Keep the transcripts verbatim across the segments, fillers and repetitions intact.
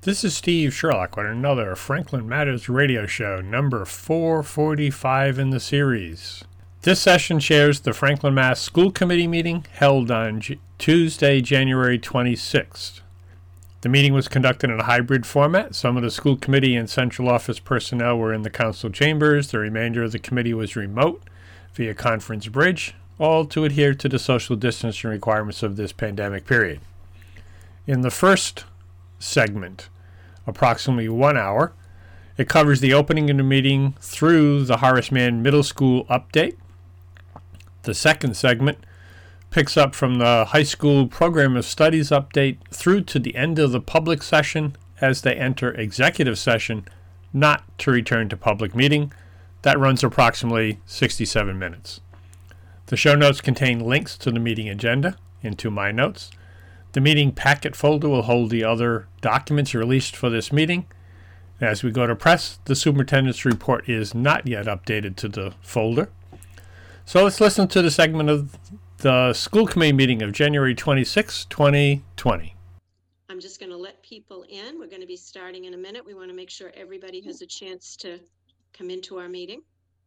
This is Steve Sherlock with another Franklin Matters radio show, number four forty-five in the series. This session shares the Franklin Mass School Committee meeting held on J- Tuesday, January twenty-sixth. The meeting was conducted in a hybrid format. Some of the school committee and central office personnel were in the council chambers. The remainder of the committee was remote via conference bridge, all to adhere to the social distancing requirements of this pandemic period. In the first segment, approximately one hour, it covers the opening of the meeting through the Horace Mann Middle School update. The second segment picks up from the high school program of studies update through to the end of the public session as they enter executive session, not to return to public meeting. That runs approximately sixty-seven minutes. The show notes contain links to the meeting agenda and to my notes. The meeting packet folder will hold the other documents released for this meeting. As we go to press, the superintendent's report is not yet updated to the folder. So let's listen to the segment of the school committee meeting of January twenty-sixth, twenty twenty. I'm just going to let people in. We're going to be starting in a minute. We want to make sure everybody has a chance to come into our meeting.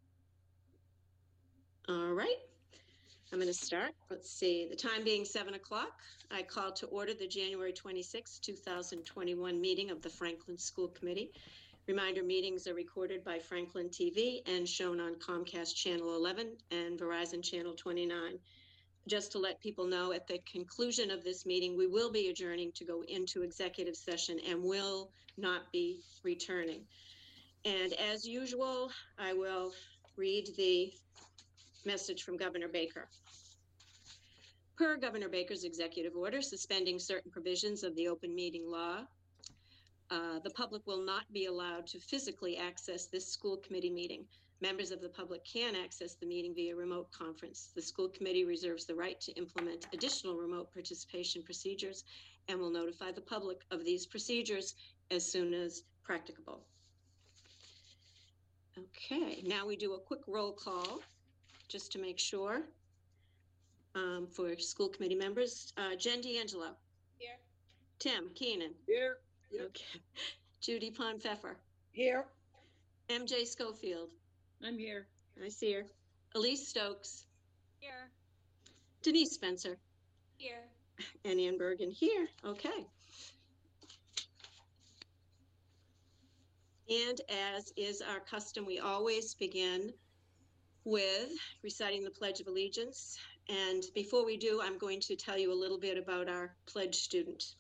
All right. I'm going to start. Let's see. The time being seven o'clock, I call to order the January twenty-sixth, two thousand twenty-one meeting of the Franklin School Committee. Reminder, meetings are recorded by Franklin T V and shown on Comcast Channel eleven and Verizon Channel twenty-nine. Just to let people know, at the conclusion of this meeting, we will be adjourning to go into executive session and will not be returning. And as usual, I will read the message from Governor Baker. Per Governor Baker's executive order suspending certain provisions of the open meeting law, uh, the public will not be allowed to physically access this school committee meeting. Members of the public can access the meeting via remote conference. The school committee reserves the right to implement additional remote participation procedures and will notify the public of these procedures as soon as practicable. Okay, now we do a quick roll call just to make sure um, for school committee members. Uh, Jen D'Angelo. Here. Tim Keenan. Here. Yep. Okay. Judy Pond-Pfeffer. Here. M J Schofield. I'm here. I see her. Elise Stokes. Here. Denise Spencer. Here. And Ann Bergen here. Okay. And as is our custom, we always begin with reciting the Pledge of Allegiance. And before we do, I'm going to tell you a little bit about our pledge student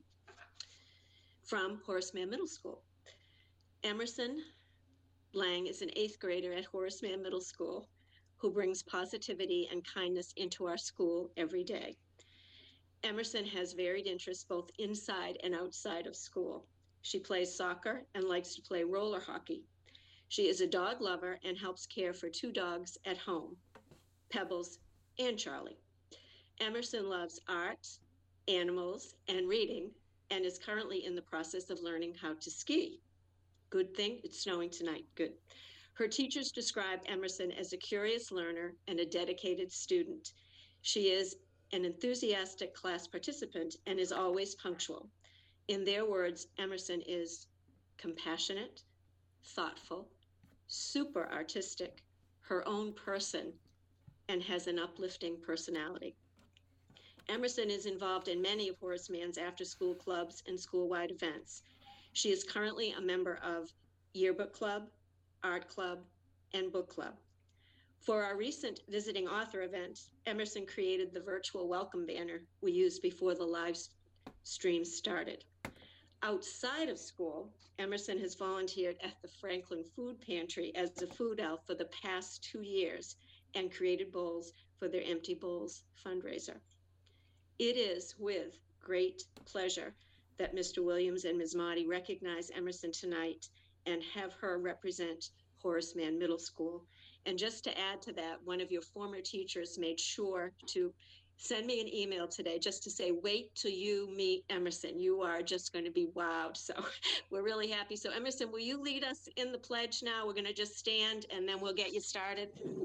from Horace Mann Middle School. Emerson Lang is an eighth grader at Horace Mann Middle School who brings positivity and kindness into our school every day. Emerson has varied interests both inside and outside of school. She plays soccer and likes to play roller hockey. She is a dog lover and helps care for two dogs at home, Pebbles and Charlie. Emerson loves art, animals, and reading, and is currently in the process of learning how to ski. Good thing it's snowing tonight. Good. Her teachers describe Emerson as a curious learner and a dedicated student. She is an enthusiastic class participant and is always punctual. In their words, Emerson is compassionate, thoughtful, super artistic, her own person, and has an uplifting personality. Emerson is involved in many of Horace Mann's after-school clubs and school-wide events. She is currently a member of Yearbook Club, Art Club, and Book Club. For our recent visiting author event, Emerson created the virtual welcome banner we used before the live stream started. Outside of school, Emerson has volunteered at the Franklin Food Pantry as a food elf for the past two years and created bowls for their Empty Bowls fundraiser. It is with great pleasure that Mister Williams and Miz Motti recognize Emerson tonight and have her represent Horace Mann Middle School. And just to add to that, one of your former teachers made sure to send me an email today just to say, wait till you meet Emerson. You are just going to be wowed. So we're really happy. So Emerson, will you lead us in the pledge now? We're going to just stand and then we'll get you started.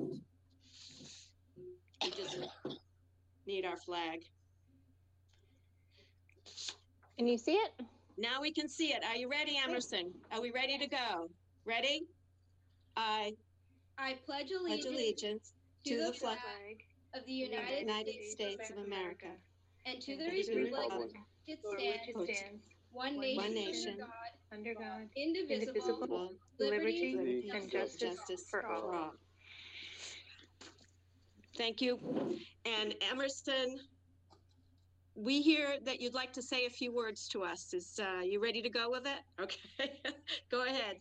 We just need our flag. Can you see it? Now we can see it. Are you ready, Emerson? Are we ready to go? Ready? I I pledge pledge allegiance allegiance to the flag of the of the United United States of America and to and the to the republic republic it for which stands, it stands, one one nation, nation, under God, under God, indivisible, indivisible, liberty, liberty liberty, and and justice justice for for all. all. Thank you. And Emerson, we hear that you'd like to say a few words to us. Is uh, you ready to go with it? Okay, go ahead.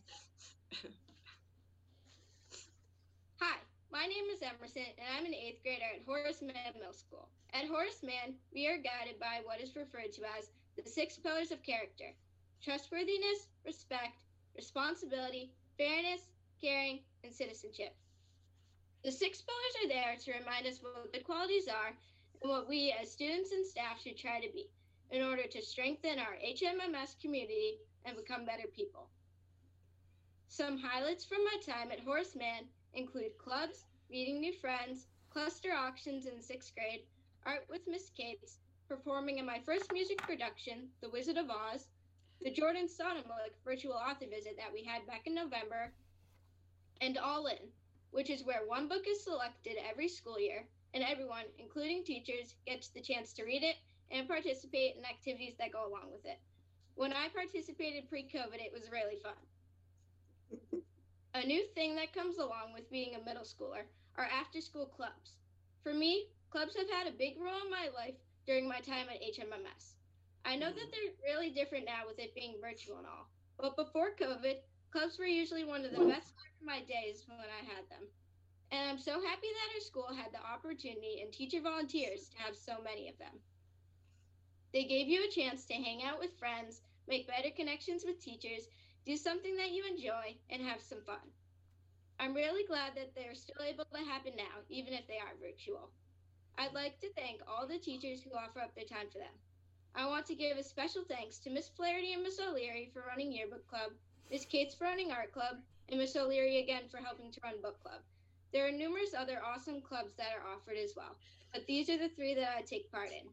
Hi, my name is Emerson, and I'm an eighth grader at Horace Mann Middle School. At Horace Mann, we are guided by what is referred to as the six pillars of character: trustworthiness, respect, responsibility, fairness, caring, and citizenship. The six pillars are there to remind us what good qualities are and what we as students and staff should try to be in order to strengthen our H M M S community and become better people. Some highlights from my time at Horace Mann include clubs, meeting new friends, cluster auctions in sixth grade, art with Miss Cates, performing in my first music production, The Wizard of Oz, the Jordan Sonomalik virtual author visit that we had back in November, and All In, which is where one book is selected every school year, and everyone, including teachers, gets the chance to read it and participate in activities that go along with it. When I participated pre-COVID, it was really fun. A new thing that comes along with being a middle schooler are after-school clubs. For me, clubs have had a big role in my life during my time at H M M S. I know that they're really different now with it being virtual and all, but before COVID, clubs were usually one of the best parts of my days when I had them. And I'm so happy that our school had the opportunity and teacher volunteers to have so many of them. They gave you a chance to hang out with friends, make better connections with teachers, do something that you enjoy, and have some fun. I'm really glad that they're still able to happen now, even if they are virtual. I'd like to thank all the teachers who offer up their time for them. I want to give a special thanks to Miss Flaherty and Miss O'Leary for running Yearbook Club, Miss Cates for running Art Club, and Miss O'Leary again for helping to run Book Club. There are numerous other awesome clubs that are offered as well, but these are the three that I take part in.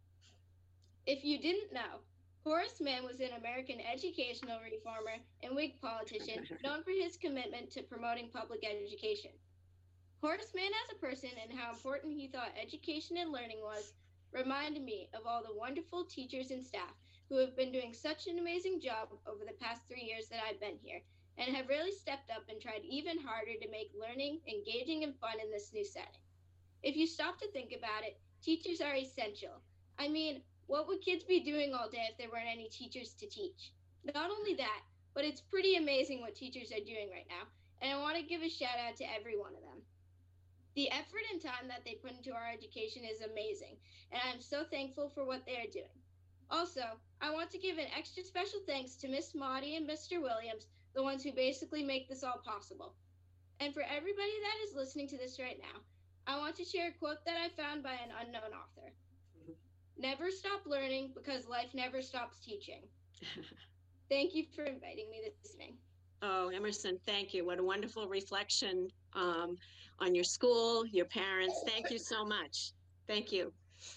If you didn't know, Horace Mann was an American educational reformer and Whig politician known for his commitment to promoting public education. Horace Mann as a person and how important he thought education and learning was reminded me of all the wonderful teachers and staff who have been doing such an amazing job over the past three years that I've been here and have really stepped up and tried even harder to make learning engaging and fun in this new setting. If you stop to think about it, teachers are essential. I mean, what would kids be doing all day if there weren't any teachers to teach? Not only that, but it's pretty amazing what teachers are doing right now, and I want to give a shout out to every one of them. The effort and time that they put into our education is amazing, and I'm so thankful for what they are doing. Also, I want to give an extra special thanks to Miss Maudie and Mister Williams, the ones who basically make this all possible. And for everybody that is listening to this right now, I want to share a quote that I found by an unknown author. Never stop learning because life never stops teaching. Thank you for inviting me this evening. Oh, Emerson, thank you. What a wonderful reflection um, on your school, your parents. Thank you so much. Thank you.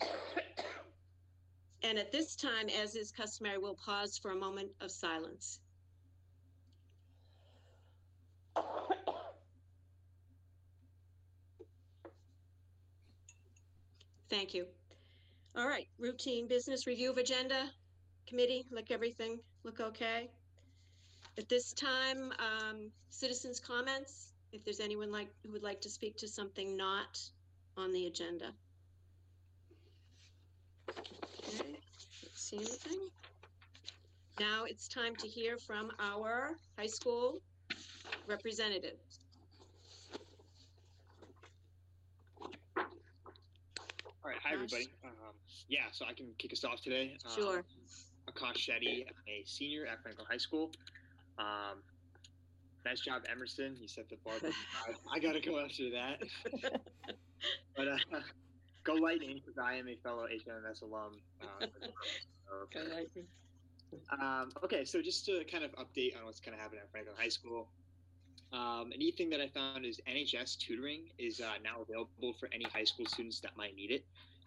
And at this time, as is customary, we'll pause for a moment of silence. Thank you. All right, routine business review of agenda committee, look everything, look okay. At this time, um, citizens' comments, if there's anyone like who would like to speak to something not on the agenda. Okay, don't see anything. Now it's time to hear from our high school representative. All right, hi everybody. Um, yeah, so I can kick us off today. Um, Sure. Akash Shetty, I'm a senior at Franklin High School. Um, nice job, Emerson. You set the bar. I, I gotta go after that. But uh, go Lightning, because I am a fellow H M M S alum. Um, so, Go Lightning. um, okay, so just to kind of update on what's kind of happening at Franklin High School. Um, a neat thing that I found is N H S tutoring is uh, now available for any high school students that might need it.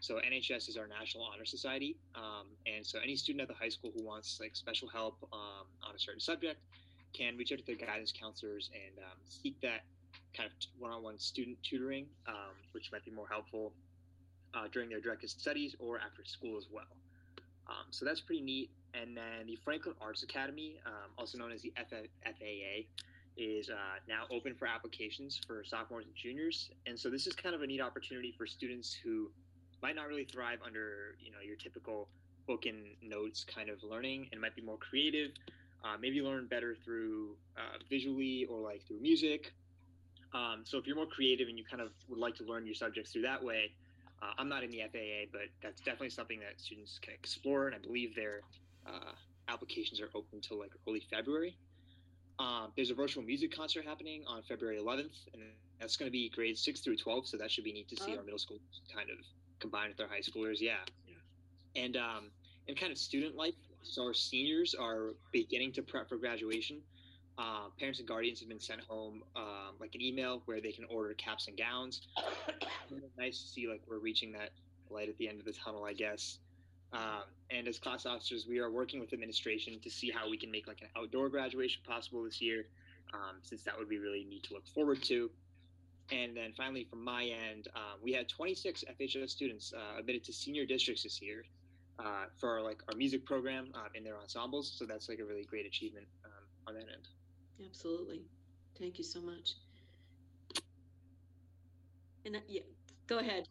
So N H S is our National Honor Society, um, and so any student at the high school who wants like special help um, on a certain subject can reach out to their guidance counselors and um, seek that kind of one-on-one student tutoring, um, which might be more helpful uh, during their directed studies or after school as well. Um, so that's pretty neat. And then the Franklin Arts Academy, um, also known as the F A A, is uh, now open for applications for sophomores and juniors. And so this is kind of a neat opportunity for students who might not really thrive under, you know, your typical book and notes kind of learning and might be more creative, uh, maybe learn better through uh, visually or like through music. Um, so if you're more creative and you kind of would like to learn your subjects through that way, uh, I'm not in the F A A, but that's definitely something that students can explore. And I believe their uh, applications are open until like early February. Um, there's a virtual music concert happening on February eleventh, and that's going to be grades six through twelve. So that should be neat to see Oh. our middle school kind of combined with our high schoolers. Yeah. yeah. And um, and kind of student life. So our seniors are beginning to prep for graduation. Uh, parents and guardians have been sent home um, like an email where they can order caps and gowns. Nice to see like we're reaching that light at the end of the tunnel, I guess. Um, and as class officers, we are working with administration to see how we can make like an outdoor graduation possible this year, um, since that would be really neat to look forward to. And then finally, from my end, uh, we had twenty-six F H S students uh, admitted to senior districts this year uh, for our, like our music program uh, in their ensembles. So that's like a really great achievement um, on that end. Absolutely. Thank you so much. And uh, yeah, go ahead.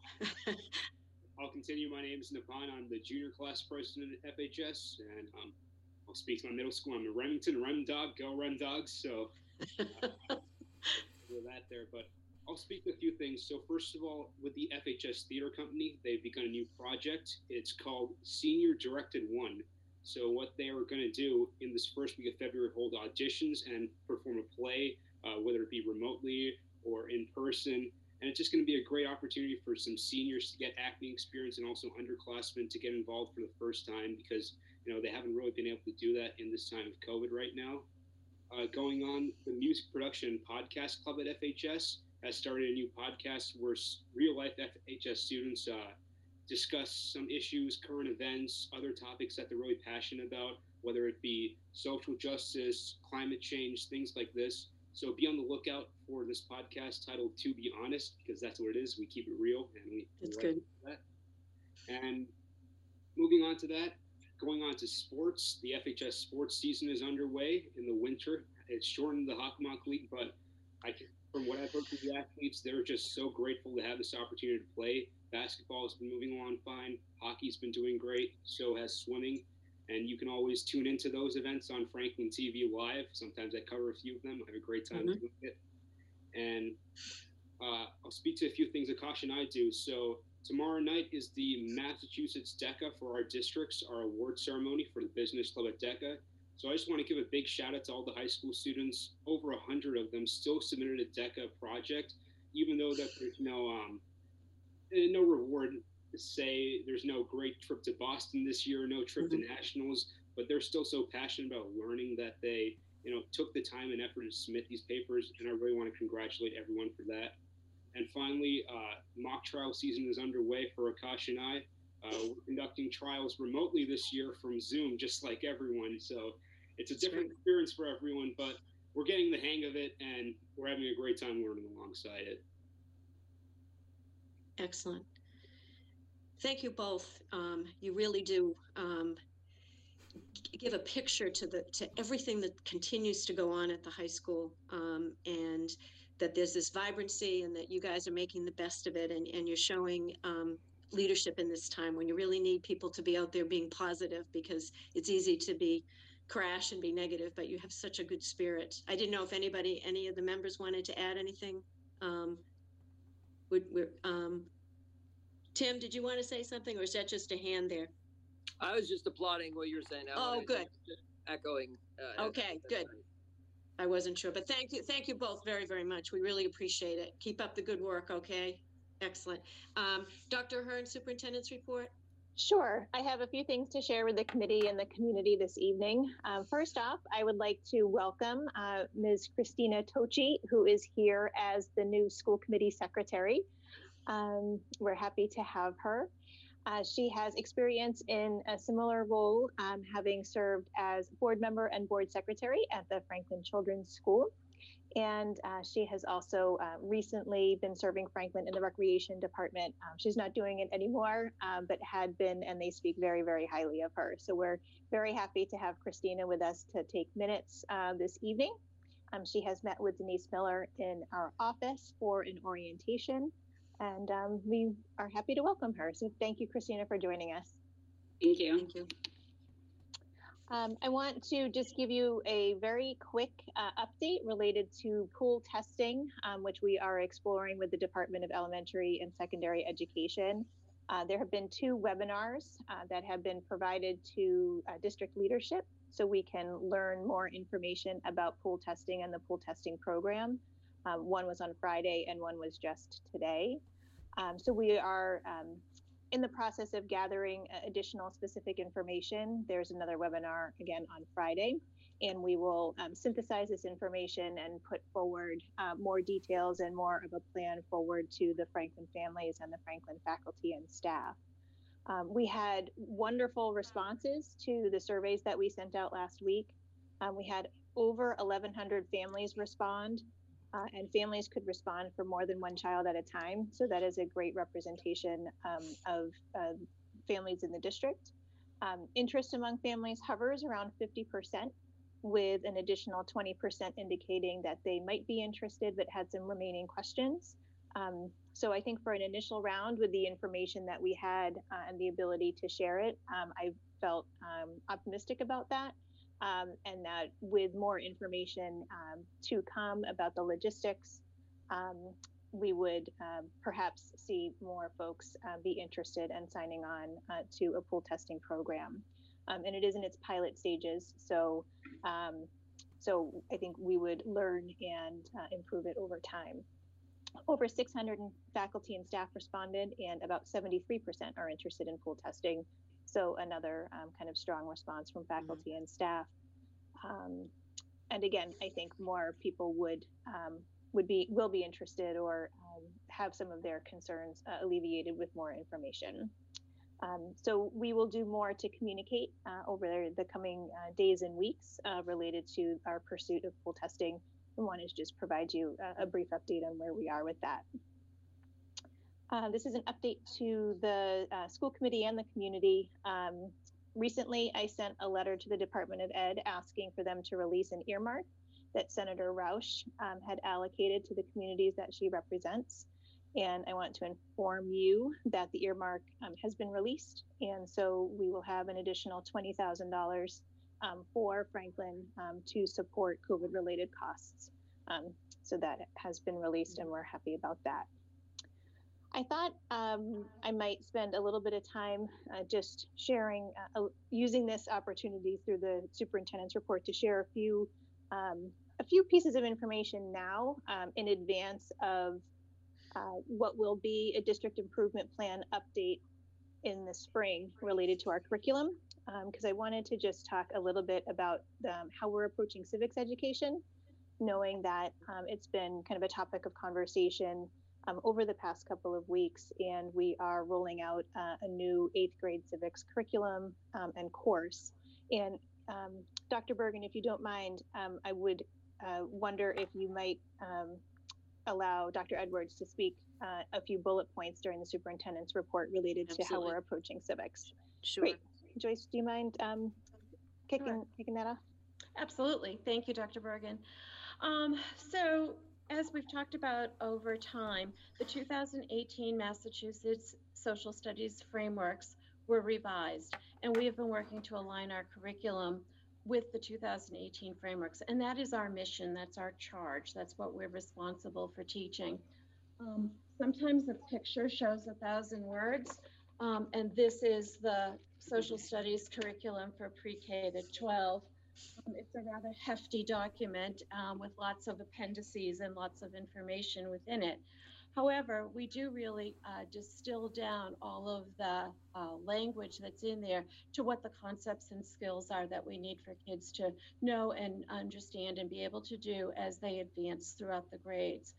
I'll continue. My name is Napan. I'm the junior class president at F H S, and um, I'll speak to my middle school. I'm a Remington Rem Dog. Go Rem Dogs. So uh, with that there, but I'll speak to a few things. So first of all, with the F H S Theater Company, they've begun a new project. It's called Senior Directed One. So what they are going to do in this first week of February, hold auditions and perform a play, uh, whether it be remotely or in person. And it's just going to be a great opportunity for some seniors to get acting experience and also underclassmen to get involved for the first time, because, you know, they haven't really been able to do that in this time of COVID right now. Uh, going on, the Music Production Podcast Club at F H S has started a new podcast where real life F H S students uh, discuss some issues, current events, other topics that they're really passionate about, whether it be social justice, climate change, things like this. So be on the lookout for this podcast titled To Be Honest, because that's what it is. We keep it real, and we That's we good. that. And moving on to that, going on to sports, the F H S sports season is underway in the winter. It's shortened the Hockomock League, but I can, from what I've heard from the athletes, they're just so grateful to have this opportunity to play. Basketball has been moving along fine. Hockey's been doing great. So has swimming. And you can always tune into those events on Franklin T V Live. Sometimes I cover a few of them. I have a great time Mhm. doing it. And uh, I'll speak to a few things Akash and I do. So tomorrow night is the Massachusetts DECA for our districts, our award ceremony for the Business Club at DECA. So I just want to give a big shout out to all the high school students. Over a hundred of them still submitted a DECA project, even though that there's no um, no reward. Say there's no great trip to Boston this year, no trip Mhm. to nationals, but they're still so passionate about learning that they, you know, took the time and effort to submit these papers, and I really want to congratulate everyone for that. And finally, uh, mock trial season is underway for Akash and I. Uh, we're conducting trials remotely this year from Zoom, just like everyone. So it's a That's different great. experience for everyone, but we're getting the hang of it, and we're having a great time learning alongside it. Excellent. Thank you both. Um, you really do um, g- give a picture to the to everything that continues to go on at the high school, um, and that there's this vibrancy, and that you guys are making the best of it, and, and you're showing um, leadership in this time when you really need people to be out there being positive, because it's easy to be crash and be negative, but you have such a good spirit. I didn't know if anybody, any of the members wanted to add anything. Um, would, we're, um, Tim, did you want to say something, or is that just a hand there? I was just applauding what you were saying. I Oh, wanted- good. Just echoing. Uh, Okay, that's good. fine. I wasn't sure, but thank you, thank you both very, very much. We really appreciate it. Keep up the good work, okay? Excellent. Um, Doctor Hearn, Superintendent's report? Sure. I have a few things to share with the committee and the community this evening. Um, first off, I would like to welcome uh, Miz Christina Tochi, who is here as the new school committee secretary. Um, we're happy to have her. Uh, she has experience in a similar role, um, having served as board member and board secretary at the Franklin Children's School. And uh, she has also uh, recently been serving Franklin in the recreation department. Um, she's not doing it anymore, um, but had been, and they speak very, very highly of her. So we're very happy to have Christina with us to take minutes uh, this evening. Um, she has met with Denise Miller in our office for an orientation, and um, we are happy to welcome her. So thank you, Christina, for joining us. Thank you. Thank you. Um, I want to just give you a very quick uh, update related to pool testing, um, which we are exploring with the Department of Elementary and Secondary Education. Uh, there have been two webinars uh, that have been provided to uh, district leadership so we can learn more information about pool testing and the pool testing program. Um, one was on Friday and one was just today. Um, so we are um, in the process of gathering additional specific information. There's another webinar again on Friday, and we will um, synthesize this information and put forward uh, more details and more of a plan forward to the Franklin families and the Franklin faculty and staff. Um, we had wonderful responses to the surveys that we sent out last week. Um, we had over eleven hundred families respond. Uh, and families could respond for more than one child at a time. So that is a great representation um, of uh, families in the district. Um, interest among families hovers around fifty percent, with an additional twenty percent indicating that they might be interested but had some remaining questions. Um, so I think for an initial round with the information that we had uh, and the ability to share it, um, I felt um, optimistic about that. Um, and that with more information um, to come about the logistics, um, we would um, perhaps see more folks uh, be interested in signing on uh, to a pool testing program. Um, and it is in its pilot stages, so um, so I think we would learn and uh, improve it over time. Over six hundred faculty and staff responded, and about seventy-three percent are interested in pool testing. So another um, kind of strong response from faculty mm-hmm. and staff. Um, and again, I think more people would um, would be will be interested or um, have some of their concerns uh, alleviated with more information. Um, so we will do more to communicate uh, over the coming uh, days and weeks uh, related to our pursuit of pool testing. We want to just provide you a, a brief update on where we are with that. Uh, this is an update to the uh, school committee and the community. Um, recently, I sent a letter to the Department of Ed asking for them to release an earmark that Senator Roush um, had allocated to the communities that she represents. And I want to inform you that the earmark um, has been released. And so we will have an additional twenty thousand dollars um, for Franklin um, to support COVID-related costs. Um, so that has been released and we're happy about that. I thought um, I might spend a little bit of time uh, just sharing, uh, using this opportunity through the superintendent's report to share a few, um, a few pieces of information now um, in advance of uh, what will be a district improvement plan update in the spring related to our curriculum, because um, I wanted to just talk a little bit about um, how we're approaching civics education, knowing that um, it's been kind of a topic of conversation Um, over the past couple of weeks, and we are rolling out uh, a new eighth grade civics curriculum um, and course. And um, Doctor Bergen, if you don't mind, um, I would uh, wonder if you might um, allow Doctor Edwards to speak uh, a few bullet points during the superintendent's report related Absolutely. to how we're approaching civics. Sure. Great. Joyce, do you mind um, kicking, Sure. kicking that off? Absolutely. Thank you, Doctor Bergen. Um, so, as we've talked about over time, the two thousand eighteen Massachusetts Social Studies frameworks were revised, and we have been working to align our curriculum with the two thousand eighteen frameworks, and that is our mission, that's our charge, that's what we're responsible for teaching. Um, sometimes a picture shows a thousand words, um, and this is the Social Studies curriculum for pre-K to twelve. Um, it's a rather hefty document um, with lots of appendices and lots of information within it. However, we do really uh, distill down all of the uh, language that's in there to what the concepts and skills are that we need for kids to know and understand and be able to do as they advance throughout the grades.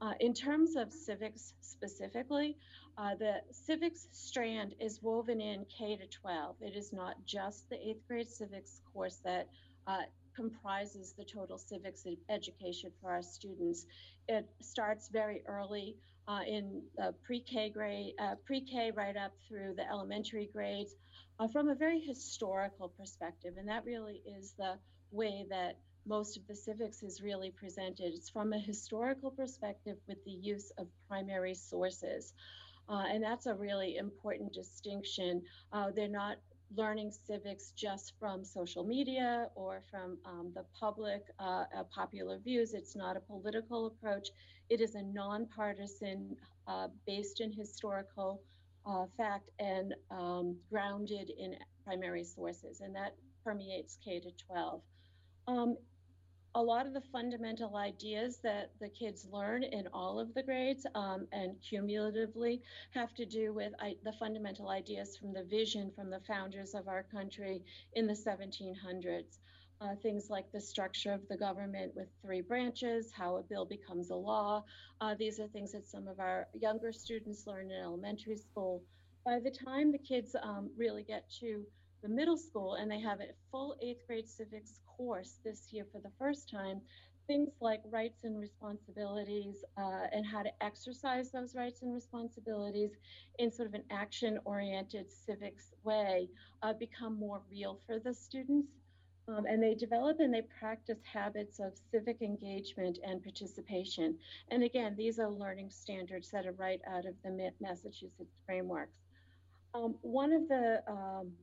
Uh, in terms of civics specifically, uh, the civics strand is woven in K to twelve. It is not just the eighth grade civics course that uh, comprises the total civics ed- education for our students. It starts very early uh, in the pre-K grade, uh, pre-K right up through the elementary grades, uh, from a very historical perspective, and that really is the way that most of the civics is really presented. It's from a historical perspective with the use of primary sources. Uh, and that's a really important distinction. Uh, they're not learning civics just from social media or from um, the public uh, uh, popular views. It's not a political approach. It is a nonpartisan, uh, based in historical uh, fact and um, grounded in primary sources. And that permeates K to twelve. Um, a lot of the fundamental ideas that the kids learn in all of the grades um, and cumulatively have to do with I, the fundamental ideas from the vision from the founders of our country in the seventeen hundreds. Uh, things like the structure of the government with three branches, how a bill becomes a law. Uh, these are things that some of our younger students learn in elementary school. By the time the kids um, really get to the middle school and they have a full eighth grade civics course this year for the first time, things like rights and responsibilities uh, and how to exercise those rights and responsibilities in sort of an action-oriented civics way uh, become more real for the students. Um, and they develop and they practice habits of civic engagement and participation. And again, these are learning standards that are right out of the Massachusetts frameworks. Um, one of the um,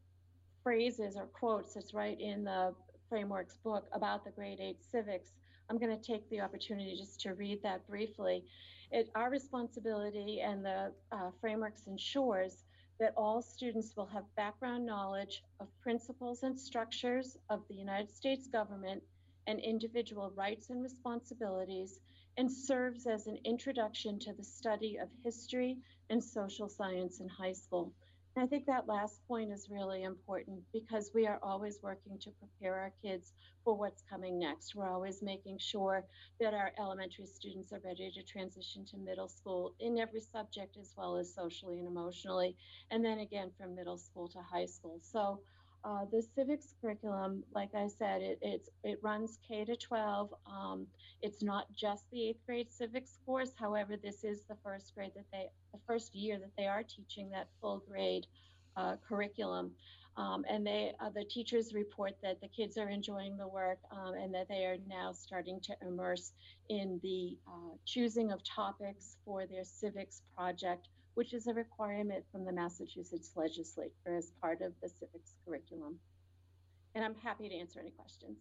phrases or quotes that's right in the frameworks book about the grade eight civics. I'm going to take the opportunity just to read that briefly. It, our responsibility and the uh, frameworks ensures that all students will have background knowledge of principles and structures of the United States government and individual rights and responsibilities, and serves as an introduction to the study of history and social science in high school. And I think that last point is really important because we are always working to prepare our kids for what's coming next. We're always making sure that our elementary students are ready to transition to middle school in every subject as well as socially and emotionally, and then again from middle school to high school. So uh, the civics curriculum, like I said, it, it's, it runs K to twelve. Um, it's not just the eighth grade civics course. However, this is the first grade that they, the first year that they are teaching that full grade uh, curriculum. Um, and they, uh, the teachers report that the kids are enjoying the work um, and that they are now starting to immerse in the uh, choosing of topics for their civics project, which is a requirement from the Massachusetts legislature as part of the civics curriculum. And I'm happy to answer any questions.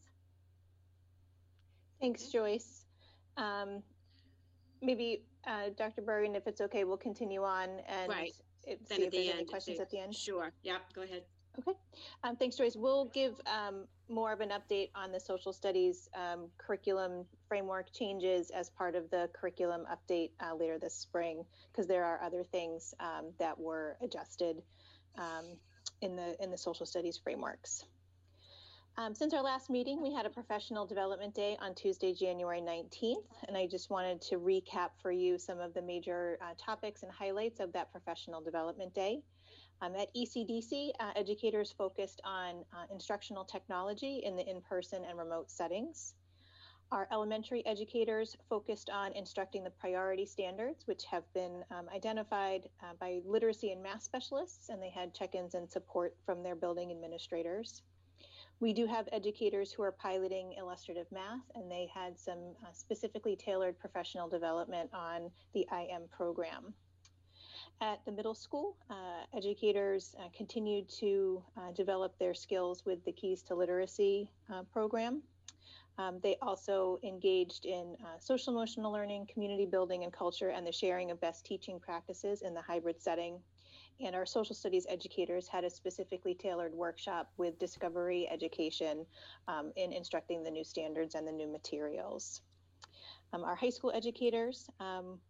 Thanks, Joyce. Um, maybe uh, Doctor Bergen, if it's okay, we'll continue on and Right. it, Then see at if the there's any end, questions they- at the end. Sure. Yep. Go ahead. Okay. Um, thanks, Joyce. We'll give um, more of an update on the social studies um, curriculum framework changes as part of the curriculum update uh, later this spring, because there are other things um, that were adjusted um, in the in the social studies frameworks. Um, since our last meeting, we had a professional development day on Tuesday, January nineteenth, and I just wanted to recap for you some of the major uh, topics and highlights of that professional development day. Um, at E C D C, uh, educators focused on uh, instructional technology in the in-person and remote settings. Our elementary educators focused on instructing the priority standards, which have been um, identified uh, by literacy and math specialists, and they had check-ins and support from their building administrators. We do have educators who are piloting illustrative math, and they had some uh, specifically tailored professional development on the I M program. At the middle school, uh, educators uh, continued to uh, develop their skills with the Keys to Literacy uh, program. Um, they also engaged in uh, social emotional learning, community building and culture, and the sharing of best teaching practices in the hybrid setting. And our social studies educators had a specifically tailored workshop with discovery education um, in instructing the new standards and the new materials. Um, our high school educators um,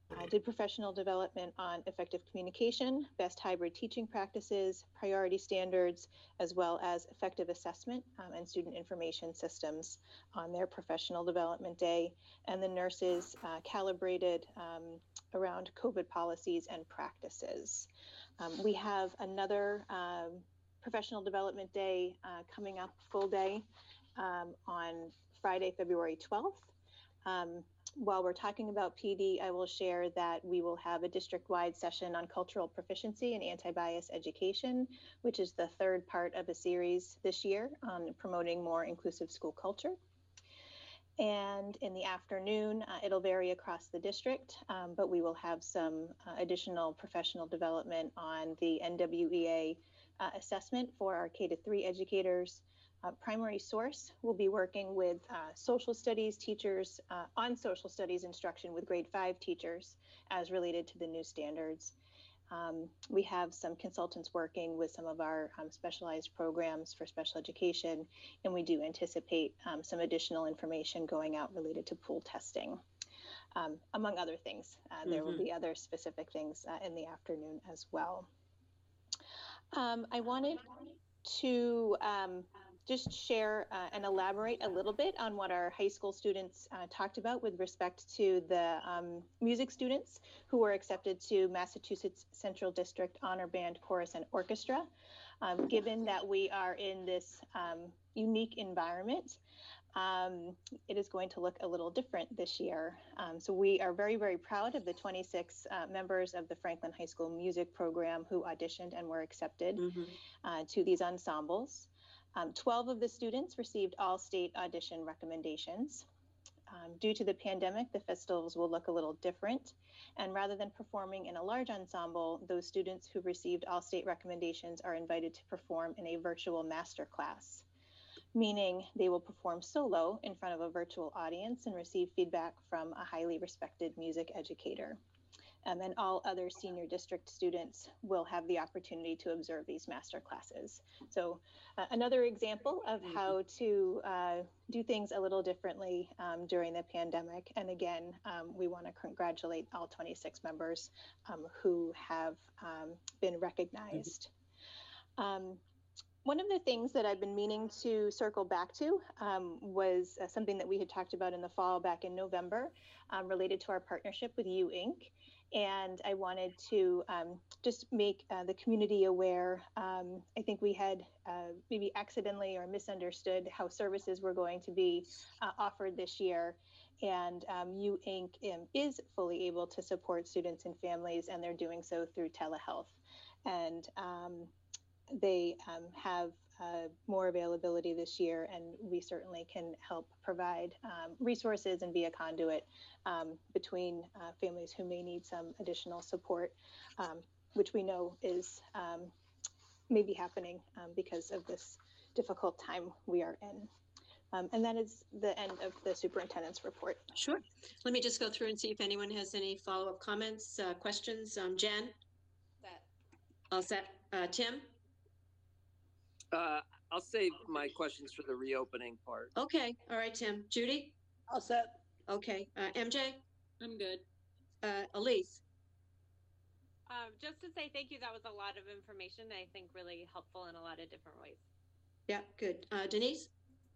Uh, did professional development on effective communication, best hybrid teaching practices, priority standards, as well as effective assessment um, and student information systems on their professional development day. And the nurses uh, calibrated um, around COVID policies and practices. Um, we have another um, professional development day uh, coming up, full day, um, on Friday, February twelfth. Um, While we're talking about P D, I will share that we will have a district-wide session on cultural proficiency and anti-bias education, which is the third part of a series this year on promoting more inclusive school culture. And in the afternoon, uh, it'll vary across the district, um, but we will have some uh, additional professional development on the N W E A uh, assessment for our K to three educators. Uh, Primary Source will be working with uh, social studies teachers uh, on social studies instruction with grade five teachers as related to the new standards. Um, we have some consultants working with some of our um, specialized programs for special education, and we do anticipate um, some additional information going out related to pool testing, um, among other things. Uh, mm-hmm. There will be other specific things uh, in the afternoon as well. Um, I wanted to um, just share uh, and elaborate a little bit on what our high school students uh, talked about with respect to the um, music students who were accepted to Massachusetts Central District Honor Band, Chorus, and Orchestra. Um, given that we are in this um, unique environment, um, it is going to look a little different this year. Um, so we are very, very proud of the twenty-six uh, members of the Franklin High School music program who auditioned and were accepted mm-hmm. uh, to these ensembles. Um, twelve of the students received all state audition recommendations. Um, due to the pandemic, the festivals will look a little different. And rather than performing in a large ensemble, those students who received all state recommendations are invited to perform in a virtual masterclass, meaning they will perform solo in front of a virtual audience and receive feedback from a highly respected music educator. Um, and all other senior district students will have the opportunity to observe these master classes. So uh, another example of how to uh, do things a little differently um, during the pandemic. And again, um, we want to congratulate all twenty-six members um, who have um, been recognized. Um, One of the things that I've been meaning to circle back to um, was uh, something that we had talked about in the fall back in November um, related to our partnership with U Incorporated. And I wanted to um, just make uh, the community aware. Um, I think we had uh, maybe accidentally or misunderstood how services were going to be uh, offered this year. And um, U Incorporated um, is fully able to support students and families, and they're doing so through telehealth. And um, they um, have uh, more availability this year, and we certainly can help provide um, resources and be a conduit um, between uh, families who may need some additional support, um, which we know is um, maybe happening um, because of this difficult time we are in. Um, and that is the end of the superintendent's report. Sure. Let me just go through and see if anyone has any follow-up comments, uh, questions. Um, Jen? Set. All set. Uh, Tim? Uh, I'll save my questions for the reopening part. Okay. All right, Tim. Judy? All set. Okay. Uh, M J? I'm good. Uh, Elise? Um, just to say thank you. That was a lot of information. I think really helpful in a lot of different ways. Yeah, good. Uh, Denise?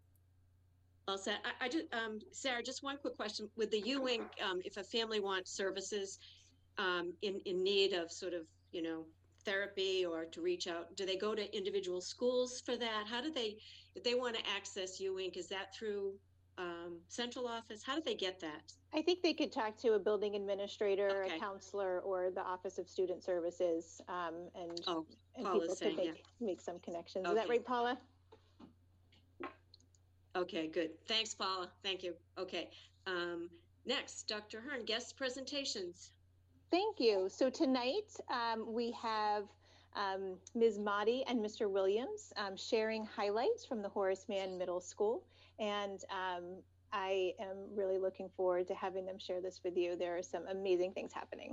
All set. I, I do, um, Sarah, just one quick question. With the U Incorporated, um, if a family wants services um, in, in need of sort of, you know, therapy or to reach out, do they go to individual schools for that? How do they, if they want to access U Incorporated, is that through um, central office? How do they get that? I think they could talk to a building administrator, okay. a counselor, or the Office of Student Services, um, and, oh, and people could saying, make, yeah. make some connections. Okay. Is that right, Paula? Okay, good. Thanks, Paula. Thank you. Okay. Um, next, Doctor Hearn, guest presentations. Thank you. So tonight um, we have um, Miz Motti and Mister Williams um, sharing highlights from the Horace Mann Middle School. And um, I am really looking forward to having them share this with you. There are some amazing things happening.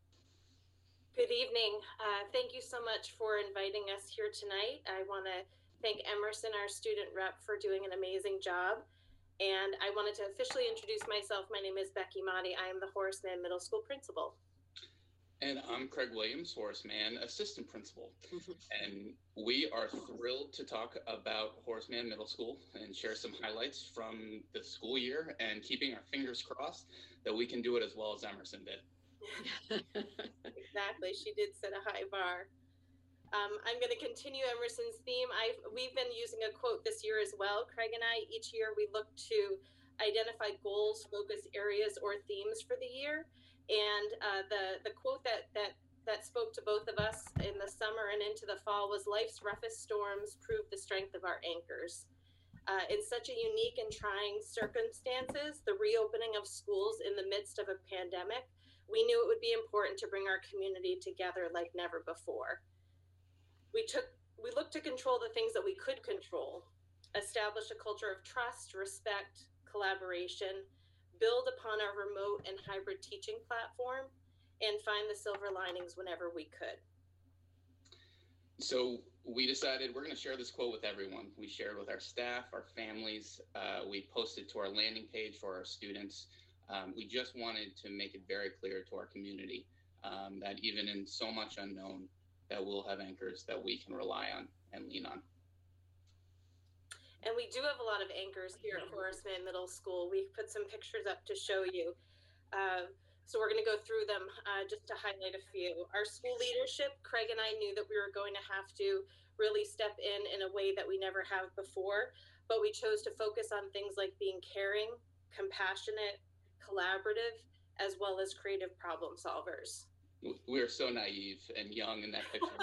Good evening. Uh, thank you so much for inviting us here tonight. I want to thank Emerson, our student rep, for doing an amazing job. And I wanted to officially introduce myself. My name is Becky Motti. I am the Horace Mann Middle School principal. And I'm Craig Williams, Horace Mann assistant principal. And we are thrilled to talk about Horace Mann Middle School and share some highlights from the school year, and keeping our fingers crossed that we can do it as well as Emerson did. Exactly. She did set a high bar. Um, I'm going to continue Emerson's theme. I've, we've been using a quote this year as well. Craig and I, each year we look to identify goals, focus areas, or themes for the year. And uh, the, the quote that, that, that spoke to both of us in the summer and into the fall was, "Life's roughest storms prove the strength of our anchors." Uh, in such a unique and trying circumstances, the reopening of schools in the midst of a pandemic, we knew it would be important to bring our community together like never before. We took, we looked to control the things that we could control, establish a culture of trust, respect, collaboration, build upon our remote and hybrid teaching platform, and find the silver linings whenever we could. So we decided we're going to share this quote with everyone. We shared with our staff, our families. Uh, we posted to our landing page for our students. Um, we just wanted to make it very clear to our community um, that even in so much unknown, that we'll have anchors that we can rely on and lean on. And we do have a lot of anchors here at Horace Mann Middle School. We put some pictures up to show you. Uh, so we're going to go through them uh, just to highlight a few. Our school leadership, Craig and I knew that we were going to have to really step in in a way that we never have before, but we chose to focus on things like being caring, compassionate, collaborative, as well as creative problem solvers. We are so naive and young in that picture.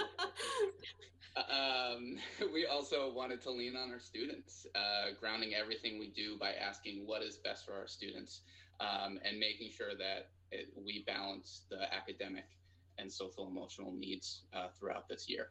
um, we also wanted to lean on our students, uh, grounding everything we do by asking what is best for our students, um, and making sure that it, we balance the academic and social emotional needs uh, throughout this year.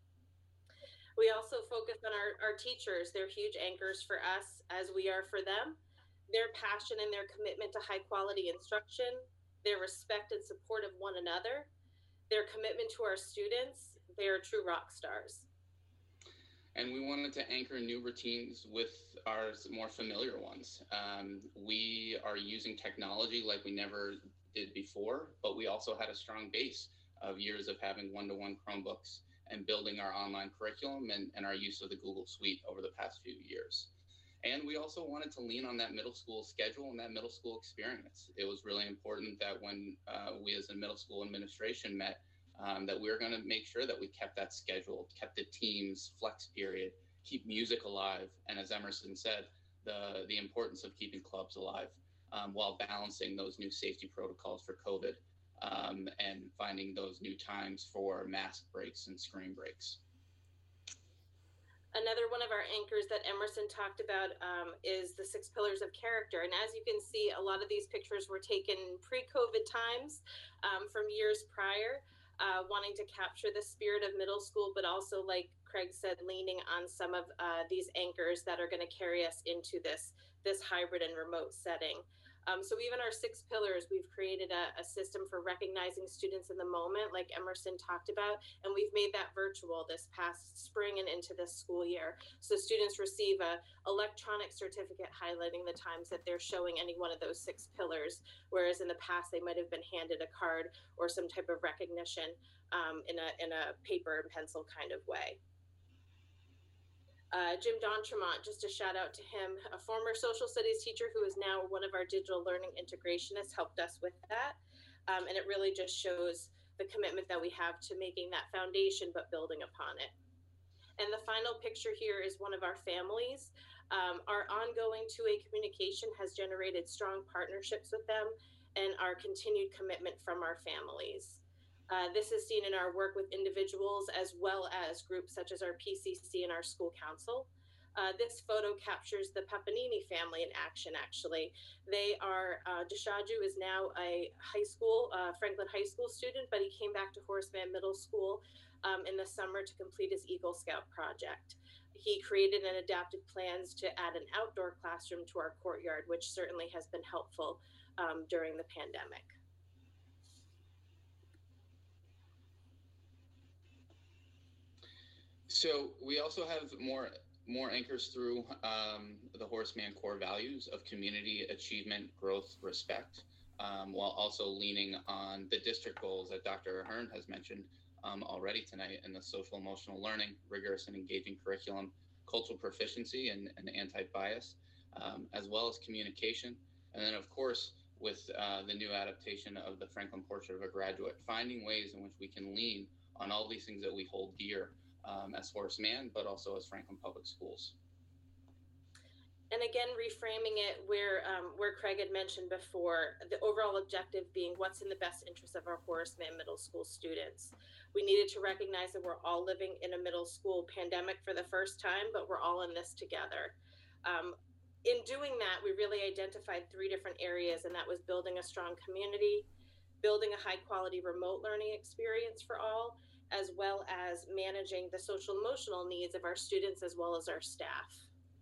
We also focus on our, our teachers. They're huge anchors for us, as we are for them. Their passion and their commitment to high quality instruction, their respect and support of one another, their commitment to our students, they are true rock stars. And we wanted to anchor new routines with our more familiar ones. Um, we are using technology like we never did before, but we also had a strong base of years of having one-to-one Chromebooks and building our online curriculum and, and our use of the Google Suite over the past few years. And we also wanted to lean on that middle school schedule and that middle school experience. It was really important that when uh, we as a middle school administration met, um, that we were going to make sure that we kept that schedule, kept the teams, flex period, keep music alive. And as Emerson said, the, the importance of keeping clubs alive um, while balancing those new safety protocols for COVID um, and finding those new times for mask breaks and screen breaks. Another one of our anchors that Emerson talked about um, is the six pillars of character. And as you can see, a lot of these pictures were taken pre-COVID times um, from years prior, uh, wanting to capture the spirit of middle school, but also, like Craig said, leaning on some of uh, these anchors that are going to carry us into this, this hybrid and remote setting. Um, so even our six pillars, we've created a, a system for recognizing students in the moment, like Emerson talked about, and we've made that virtual this past spring and into this school year. So students receive a electronic certificate highlighting the times that they're showing any one of those six pillars, whereas in the past they might have been handed a card or some type of recognition um, in a in a paper and pencil kind of way. Uh, Jim D'Entremont, just a shout out to him, a former social studies teacher who is now one of our digital learning integrationists, helped us with that. Um, and it really just shows the commitment that we have to making that foundation, but building upon it. And the final picture here is one of our families. Um, our ongoing two-way communication has generated strong partnerships with them and our continued commitment from our families. Uh, this is seen in our work with individuals as well as groups such as our P C C and our school council. Uh, this photo captures the Papanini family in action, actually. They are, uh, Deshaju is now a high school, uh, Franklin High School student, but he came back to Horace Mann Middle School um, in the summer to complete his Eagle Scout project. He created and adapted plans to add an outdoor classroom to our courtyard, which certainly has been helpful um, during the pandemic. So we also have more more anchors through um, the Horace Mann core values of community, achievement, growth, respect, um, while also leaning on the district goals that Doctor Ahern has mentioned um, already tonight, and the social emotional learning, rigorous and engaging curriculum, cultural proficiency, and, and anti-bias, um, as well as communication. And then, of course, with uh, the new adaptation of the Franklin Portrait of a Graduate, finding ways in which we can lean on all these things that we hold dear um, as Horace Mann, but also as Franklin Public Schools. And again, reframing it where um, where Craig had mentioned before, the overall objective being what's in the best interest of our Horace Mann Middle School students. We needed to recognize that we're all living in a middle school pandemic for the first time, but we're all in this together. Um, in doing that, we really identified three different areas, and that was building a strong community, building a high quality remote learning experience for all, as well as managing the social emotional needs of our students as well as our staff.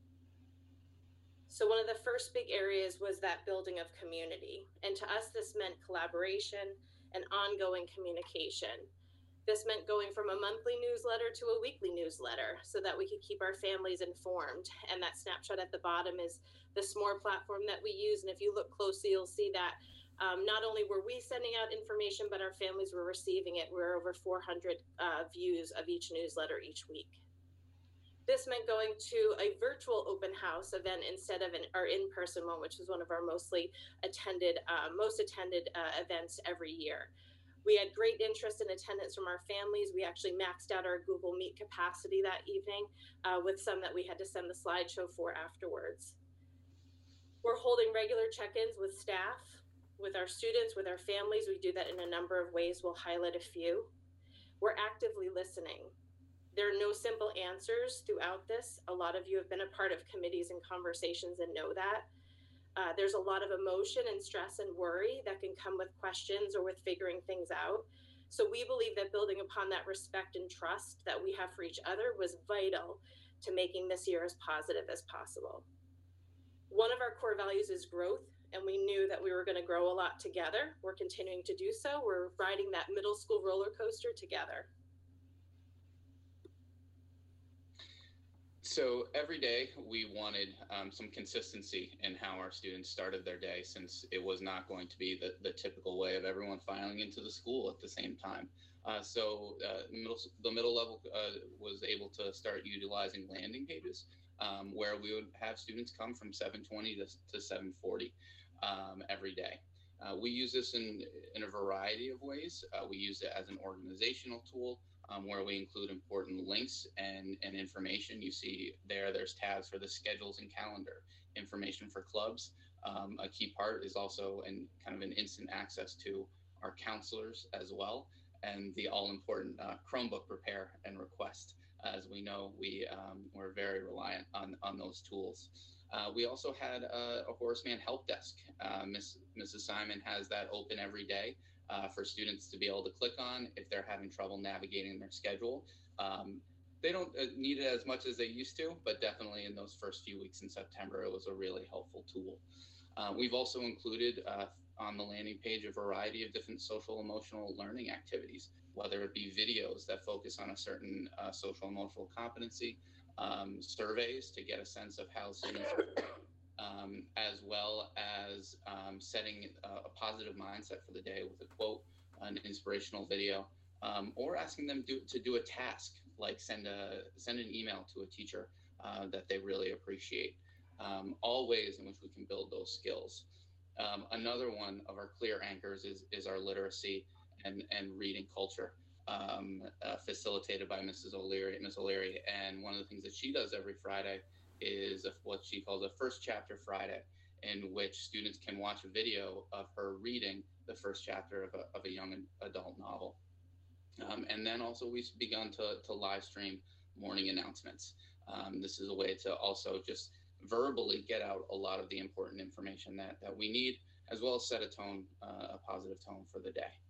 So one of the first big areas was that building of community. And to us, this meant collaboration and ongoing communication. This meant going from a monthly newsletter to a weekly newsletter so that we could keep our families informed. And that snapshot at the bottom is the S M O R platform that we use. And if you look closely, you'll see that Um, not only were we sending out information, but our families were receiving it. We're over four hundred uh, views of each newsletter each week. This meant going to a virtual open house event instead of an our in-person one, which is one of our mostly attended, uh, most attended uh, events every year. We had great interest and attendance from our families. We actually maxed out our Google Meet capacity that evening uh, with some that we had to send the slideshow for afterwards. We're holding regular check-ins with staff, with our students, with our families. We do that in a number of ways. We'll highlight a few. We're actively listening. There are no simple answers throughout this. A lot of you have been a part of committees and conversations and know that. Uh, there's a lot of emotion and stress and worry that can come with questions or with figuring things out. So we believe that building upon that respect and trust that we have for each other was vital to making this year as positive as possible. One of our core values is growth, and we knew that we were going to grow a lot together. We're continuing to do so. We're riding that middle school roller coaster together. So every day we wanted um, some consistency in how our students started their day, since it was not going to be the, the typical way of everyone filing into the school at the same time. Uh, so uh, middle, the middle level uh, was able to start utilizing landing pages um, where we would have students come from seven twenty to, to seven forty um, every day. Uh, we use this in, in a variety of ways. Uh, we use it as an organizational tool, Um, where we include important links and, and information. You see there, there's tabs for the schedules and calendar, information for clubs. Um, a key part is also in kind of an instant access to our counselors as well, and the all-important uh, Chromebook repair and request. As we know, we, um, we're very reliant on, on those tools. Uh, we also had a, a Horace Mann help desk. Uh, Miss, Missus Simon has that open every day. Uh, for students to be able to click on if they're having trouble navigating their schedule. Um, they don't uh, need it as much as they used to, but definitely in those first few weeks in September, it was a really helpful tool. Uh, we've also included uh, on the landing page a variety of different social emotional learning activities, whether it be videos that focus on a certain uh, social emotional competency, um, surveys to get a sense of how students Um, as well as um, setting a, a positive mindset for the day with a quote, an inspirational video, um, or asking them do, to do a task, like send a send an email to a teacher uh, that they really appreciate. Um, all ways in which we can build those skills. Um, another one of our clear anchors is, is our literacy and, and reading culture, um, uh, facilitated by Missus O'Leary, Miss O'Leary. And one of the things that she does every Friday is a, what she calls a first chapter Friday, in which students can watch a video of her reading the first chapter of a, of a young adult novel. Um, and then also we've begun to, to live stream morning announcements. Um, this is a way to also just verbally get out a lot of the important information that, that we need, as well as set a tone, uh, a positive tone for the day.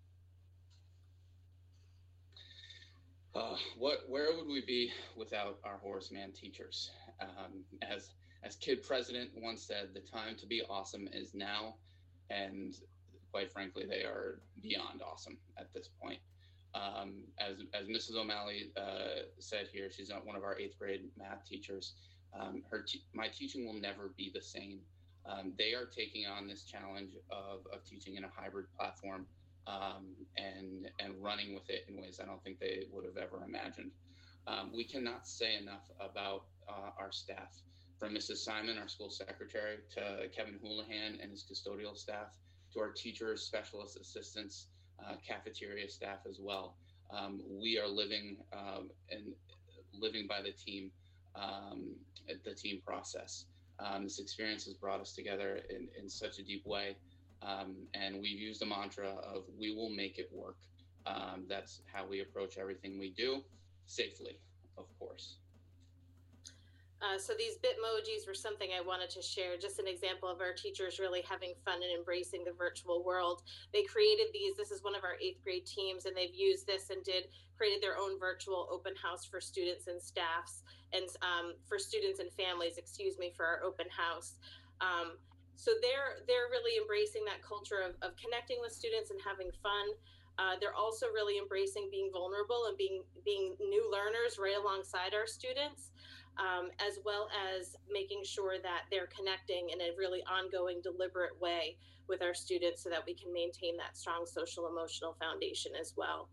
Uh, what, where would we be without our Horace Mann teachers? Um, as, as Kid President once said, the time to be awesome is now. And quite frankly, they are beyond awesome at this point. Um, as, as Missus O'Malley uh, said here, she's not one of our eighth grade math teachers. Um, her t- my teaching will never be the same. Um, they are taking on this challenge of, of teaching in a hybrid platform um, and, and running with it in ways I don't think they would have ever imagined. Um, we cannot say enough about uh, our staff, from Missus Simon, our school secretary, to Kevin Houlihan and his custodial staff, to our teachers, specialist assistants, uh, cafeteria staff as well. Um, we are living um, and living by the team, um, the team process. Um, this experience has brought us together in, in such a deep way. Um, and we've used the mantra of we will make it work. Um, that's how we approach everything we do, safely, of course. Uh, so these Bitmojis were something I wanted to share, just an example of our teachers really having fun and embracing the virtual world. They created these, this is one of our eighth grade teams, and they've used this and did created their own virtual open house for students and staffs, and um, for students and families, excuse me, for our open house. Um, so they're they're really embracing that culture of, of connecting with students and having fun. Uh, they're also really embracing being vulnerable and being being new learners right alongside our students. Um, as well as making sure that they're connecting in a really ongoing, deliberate way with our students so that we can maintain that strong social emotional foundation as well.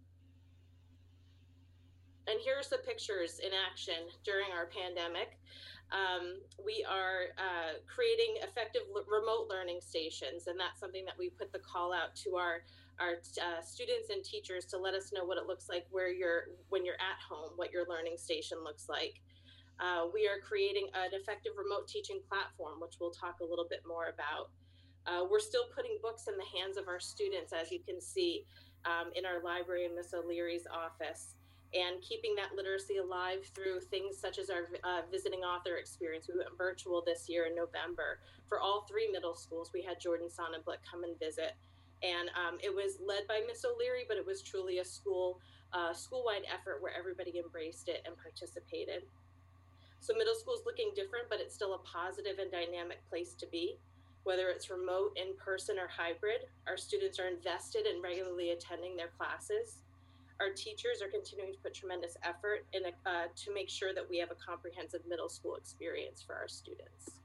And here's the pictures in action during our pandemic. Um, we are uh, creating effective remote learning stations, and that's something that we put the call out to our our uh, students and teachers to let us know what it looks like where you're when you're at home, what your learning station looks like. Uh, we are creating an effective remote teaching platform, which we'll talk a little bit more about. Uh, we're still putting books in the hands of our students, as you can see um, in our library in Miz O'Leary's office, and keeping that literacy alive through things such as our uh, visiting author experience. We went virtual this year in November. For all three middle schools, we had Jordan Sonnenblick come and visit. And um, it was led by Miz O'Leary, but it was truly a school, uh, school-wide effort where everybody embraced it and participated. So middle school is looking different, but it's still a positive and dynamic place to be. Whether it's remote, in person, or hybrid, our students are invested in regularly attending their classes. Our teachers are continuing to put tremendous effort in a, uh, to make sure that we have a comprehensive middle school experience for our students.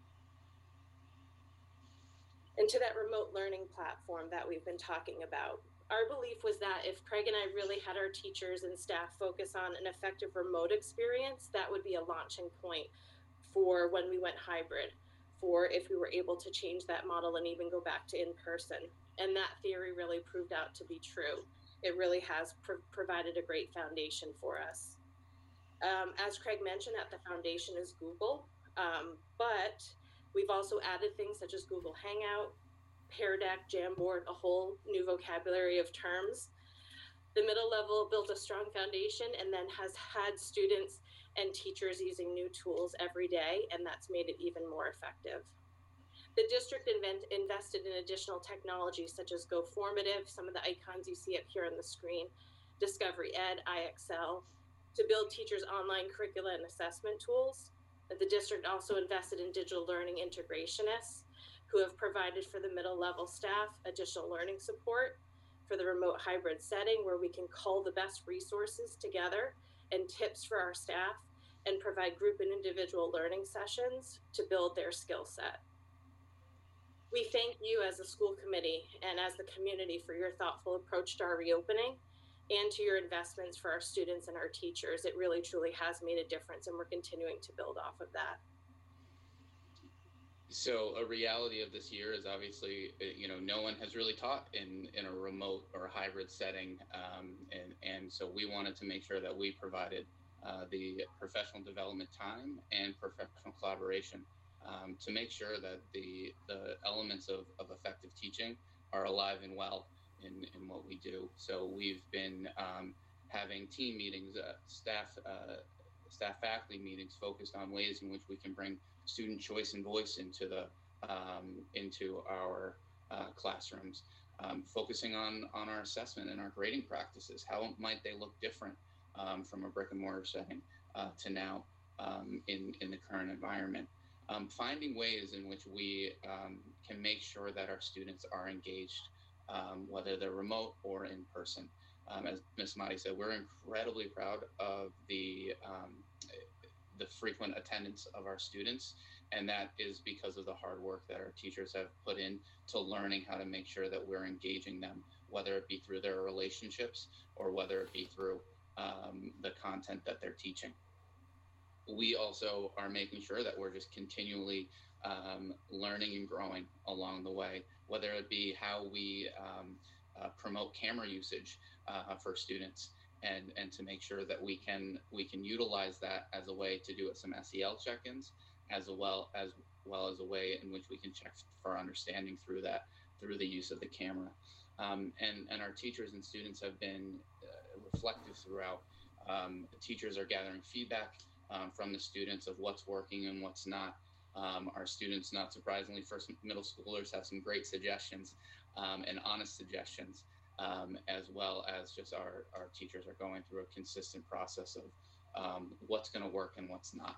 And to that remote learning platform that we've been talking about. Our belief was that if Craig and I really had our teachers and staff focus on an effective remote experience, that would be a launching point for when we went hybrid, for if we were able to change that model and even go back to in-person. And that theory really proved out to be true. It really has pr- provided a great foundation for us. Um, as Craig mentioned, at the foundation is Google, um, but we've also added things such as Google Hangout, Pear Deck, Jamboard, a whole new vocabulary of terms. The middle level built a strong foundation and then has had students and teachers using new tools every day, and that's made it even more effective. The district invent, invested in additional technologies such as GoFormative, some of the icons you see up here on the screen, Discovery Ed, I X L, to build teachers' online curricula and assessment tools. The district also invested in digital learning integrationists, who have provided for the middle level staff additional learning support for the remote hybrid setting, where we can cull the best resources together and tips for our staff and provide group and individual learning sessions to build their skill set. We thank you as a school committee and as the community for your thoughtful approach to our reopening and to your investments for our students and our teachers. It really truly has made a difference, and we're continuing to build off of that. So a reality of this year is obviously, you know, no one has really taught in, in a remote or hybrid setting. Um, and, and so we wanted to make sure that we provided uh, the professional development time and professional collaboration um, to make sure that the, the elements of, of effective teaching are alive and well in, in what we do. So we've been um, having team meetings, uh, staff, uh, staff faculty meetings focused on ways in which we can bring student choice and voice into the um, into our uh, classrooms, um, focusing on on our assessment and our grading practices. How might they look different um, from a brick and mortar setting uh, to now um, in in the current environment? Um, finding ways in which we um, can make sure that our students are engaged, um, whether they're remote or in person. Um, as Miz Madi said, we're incredibly proud of the um, the frequent attendance of our students, and that is because of the hard work that our teachers have put in to learning how to make sure that we're engaging them, whether it be through their relationships or whether it be through um, the content that they're teaching. We also are making sure that we're just continually um, learning and growing along the way, whether it be how we um, uh, promote camera usage uh, for students, and and to make sure that we can we can utilize that as a way to do some S E L check-ins, as well as well as a way in which we can check for understanding through that through the use of the camera. Um, and and our teachers and students have been uh, reflective throughout. Um, the teachers are gathering feedback um, from the students of what's working and what's not. Um, our students, not surprisingly, first middle schoolers have some great suggestions um, and honest suggestions, um, as well as just our, our teachers are going through a consistent process of um, what's going to work and what's not.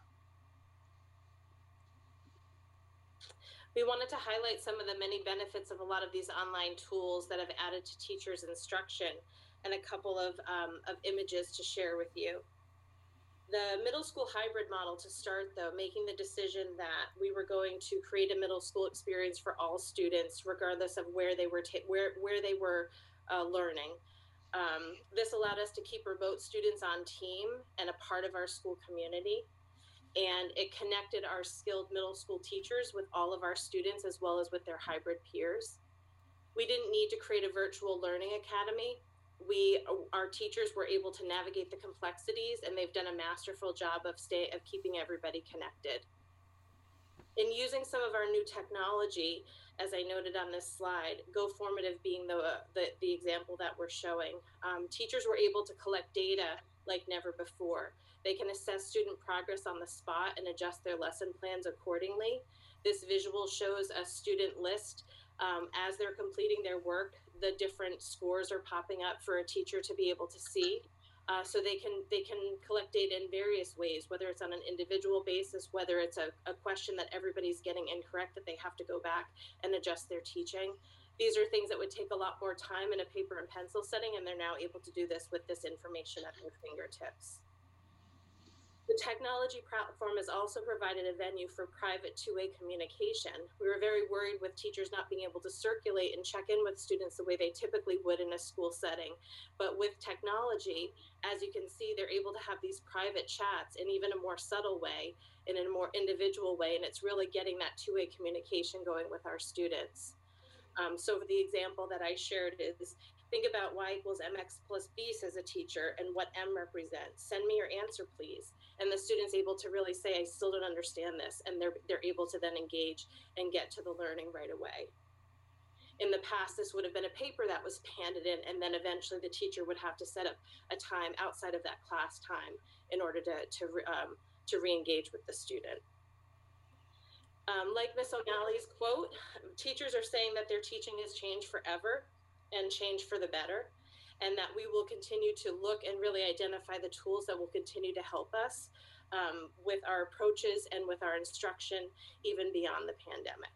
We wanted to highlight some of the many benefits of a lot of these online tools that have added to teachers' instruction, and a couple of, um, of images to share with you. The middle school hybrid model, to start though, making the decision that we were going to create a middle school experience for all students, regardless of where they were ta- where where they were uh, learning. Um, this allowed us to keep remote students on team and a part of our school community, and it connected our skilled middle school teachers with all of our students as well as with their hybrid peers. We didn't need to create a virtual learning academy. We, our teachers were able to navigate the complexities, and they've done a masterful job of stay of keeping everybody connected. In using some of our new technology, as I noted on this slide, GoFormative being the the, the example that we're showing, um, teachers were able to collect data like never before. They can assess student progress on the spot and adjust their lesson plans accordingly. This visual shows a student list. Um, as they're completing their work, the different scores are popping up for a teacher to be able to see. Uh, so they can they can collect data in various ways, whether it's on an individual basis, whether it's a, a question that everybody's getting incorrect that they have to go back and adjust their teaching. These are things that would take a lot more time in a paper and pencil setting, and they're now able to do this with this information at their fingertips. The technology platform has also provided a venue for private two-way communication. We were very worried with teachers not being able to circulate and check in with students the way they typically would in a school setting. But with technology, as you can see, they're able to have these private chats in even a more subtle way, in a more individual way, and it's really getting that two-way communication going with our students. Um, so the example that I shared is, think about y equals mx plus b, says a teacher, and what m represents. Send me your answer, please. And the student's able to really say, I still don't understand this. And they're, they're able to then engage and get to the learning right away. In the past, this would have been a paper that was handed in, and then eventually the teacher would have to set up a time outside of that class time in order to, to, um, to re-engage with the student. Um, like Miz O'Malley's quote, teachers are saying that their teaching has changed forever and changed for the better, and that we will continue to look and really identify the tools that will continue to help us um, with our approaches and with our instruction, even beyond the pandemic.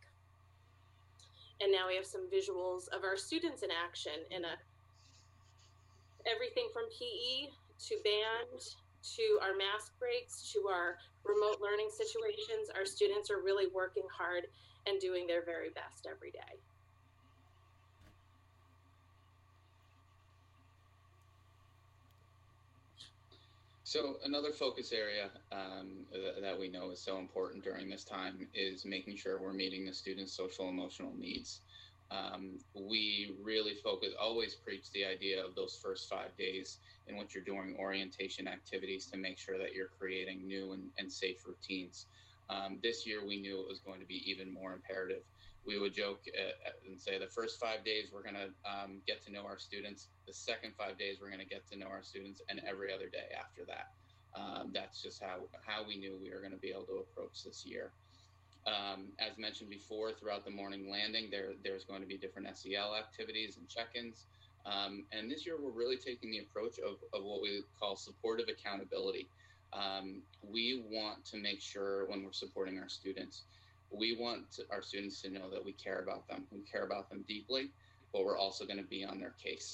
And now we have some visuals of our students in action in a everything from P E to band to our mask breaks to our remote learning situations. Our students are really working hard and doing their very best every day. So another focus area um, th- that we know is so important during this time is making sure we're meeting the students' social emotional needs. Um, we really focus, always preach the idea of those first five days in which you're doing orientation activities to make sure that you're creating new and, and safe routines. Um, this year, we knew it was going to be even more imperative. We would joke uh, and say the first five days, we're going to um, get to know our students. The second five days, we're going to get to know our students, and every other day after that. Um, that's just how, how we knew we were going to be able to approach this year. Um, as mentioned before, throughout the morning landing, there there's going to be different S E L activities and check-ins. Um, and this year, we're really taking the approach of, of what we call supportive accountability. Um, we want to make sure when we're supporting our students, we want to, our students to know that we care about them. We care about them deeply, but we're also going to be on their case.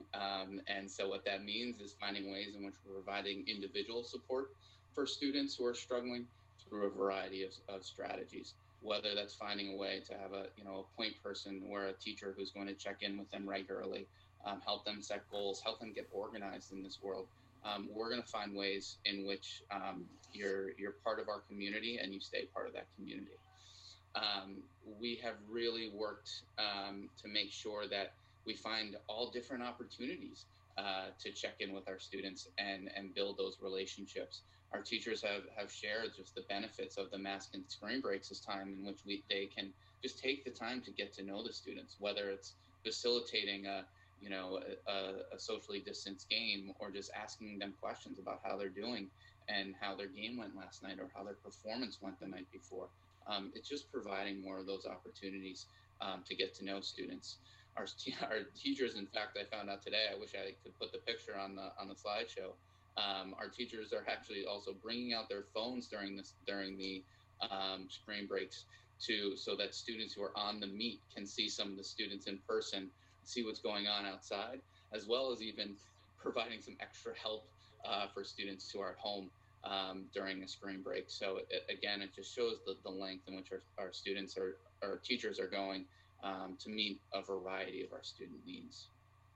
Um, and so what that means is finding ways in which we're providing individual support for students who are struggling through a variety of, of strategies, whether that's finding a way to have a, you know, a point person or a teacher who's going to check in with them regularly, um, help them set goals, help them get organized in this world. Um, we're going to find ways in which um, you're, you're part of our community and you stay part of that community. Um, we have really worked um, to make sure that we find all different opportunities uh, to check in with our students and, and build those relationships. Our teachers have, have shared just the benefits of the mask and screen breaks as time in which we they can just take the time to get to know the students, whether it's facilitating a, you know, a, a socially distanced game or just asking them questions about how they're doing and how their game went last night or how their performance went the night before. Um, it's just providing more of those opportunities um, to get to know students. Our, our teachers, in fact, I found out today, I wish I could put the picture on the on the slideshow. Um, our teachers are actually also bringing out their phones during this during the um, spring breaks to so that students who are on the meet can see some of the students in person, see what's going on outside, as well as even providing some extra help uh, for students who are at home um, during a spring break. So it, again, it just shows the, the length in which our, our students or our teachers are going um, to meet a variety of our student needs.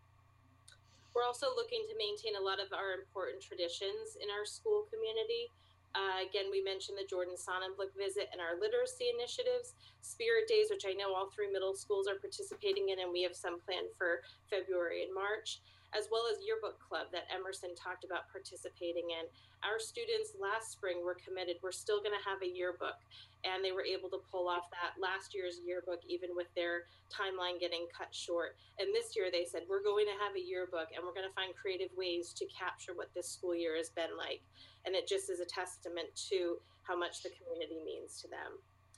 We're also looking to maintain a lot of our important traditions in our school community. Uh, again, we mentioned the Jordan Sonnenblick visit and our literacy initiatives, Spirit Days, which I know all three middle schools are participating in, and we have some planned for February and March, as well as Yearbook Club that Emerson talked about participating in. Our students last spring were committed. We're still going to have a yearbook, and they were able to pull off that last year's yearbook, even with their timeline getting cut short. And this year they said, we're going to have a yearbook, and we're going to find creative ways to capture what this school year has been like. And it just is a testament to how much the community means to them.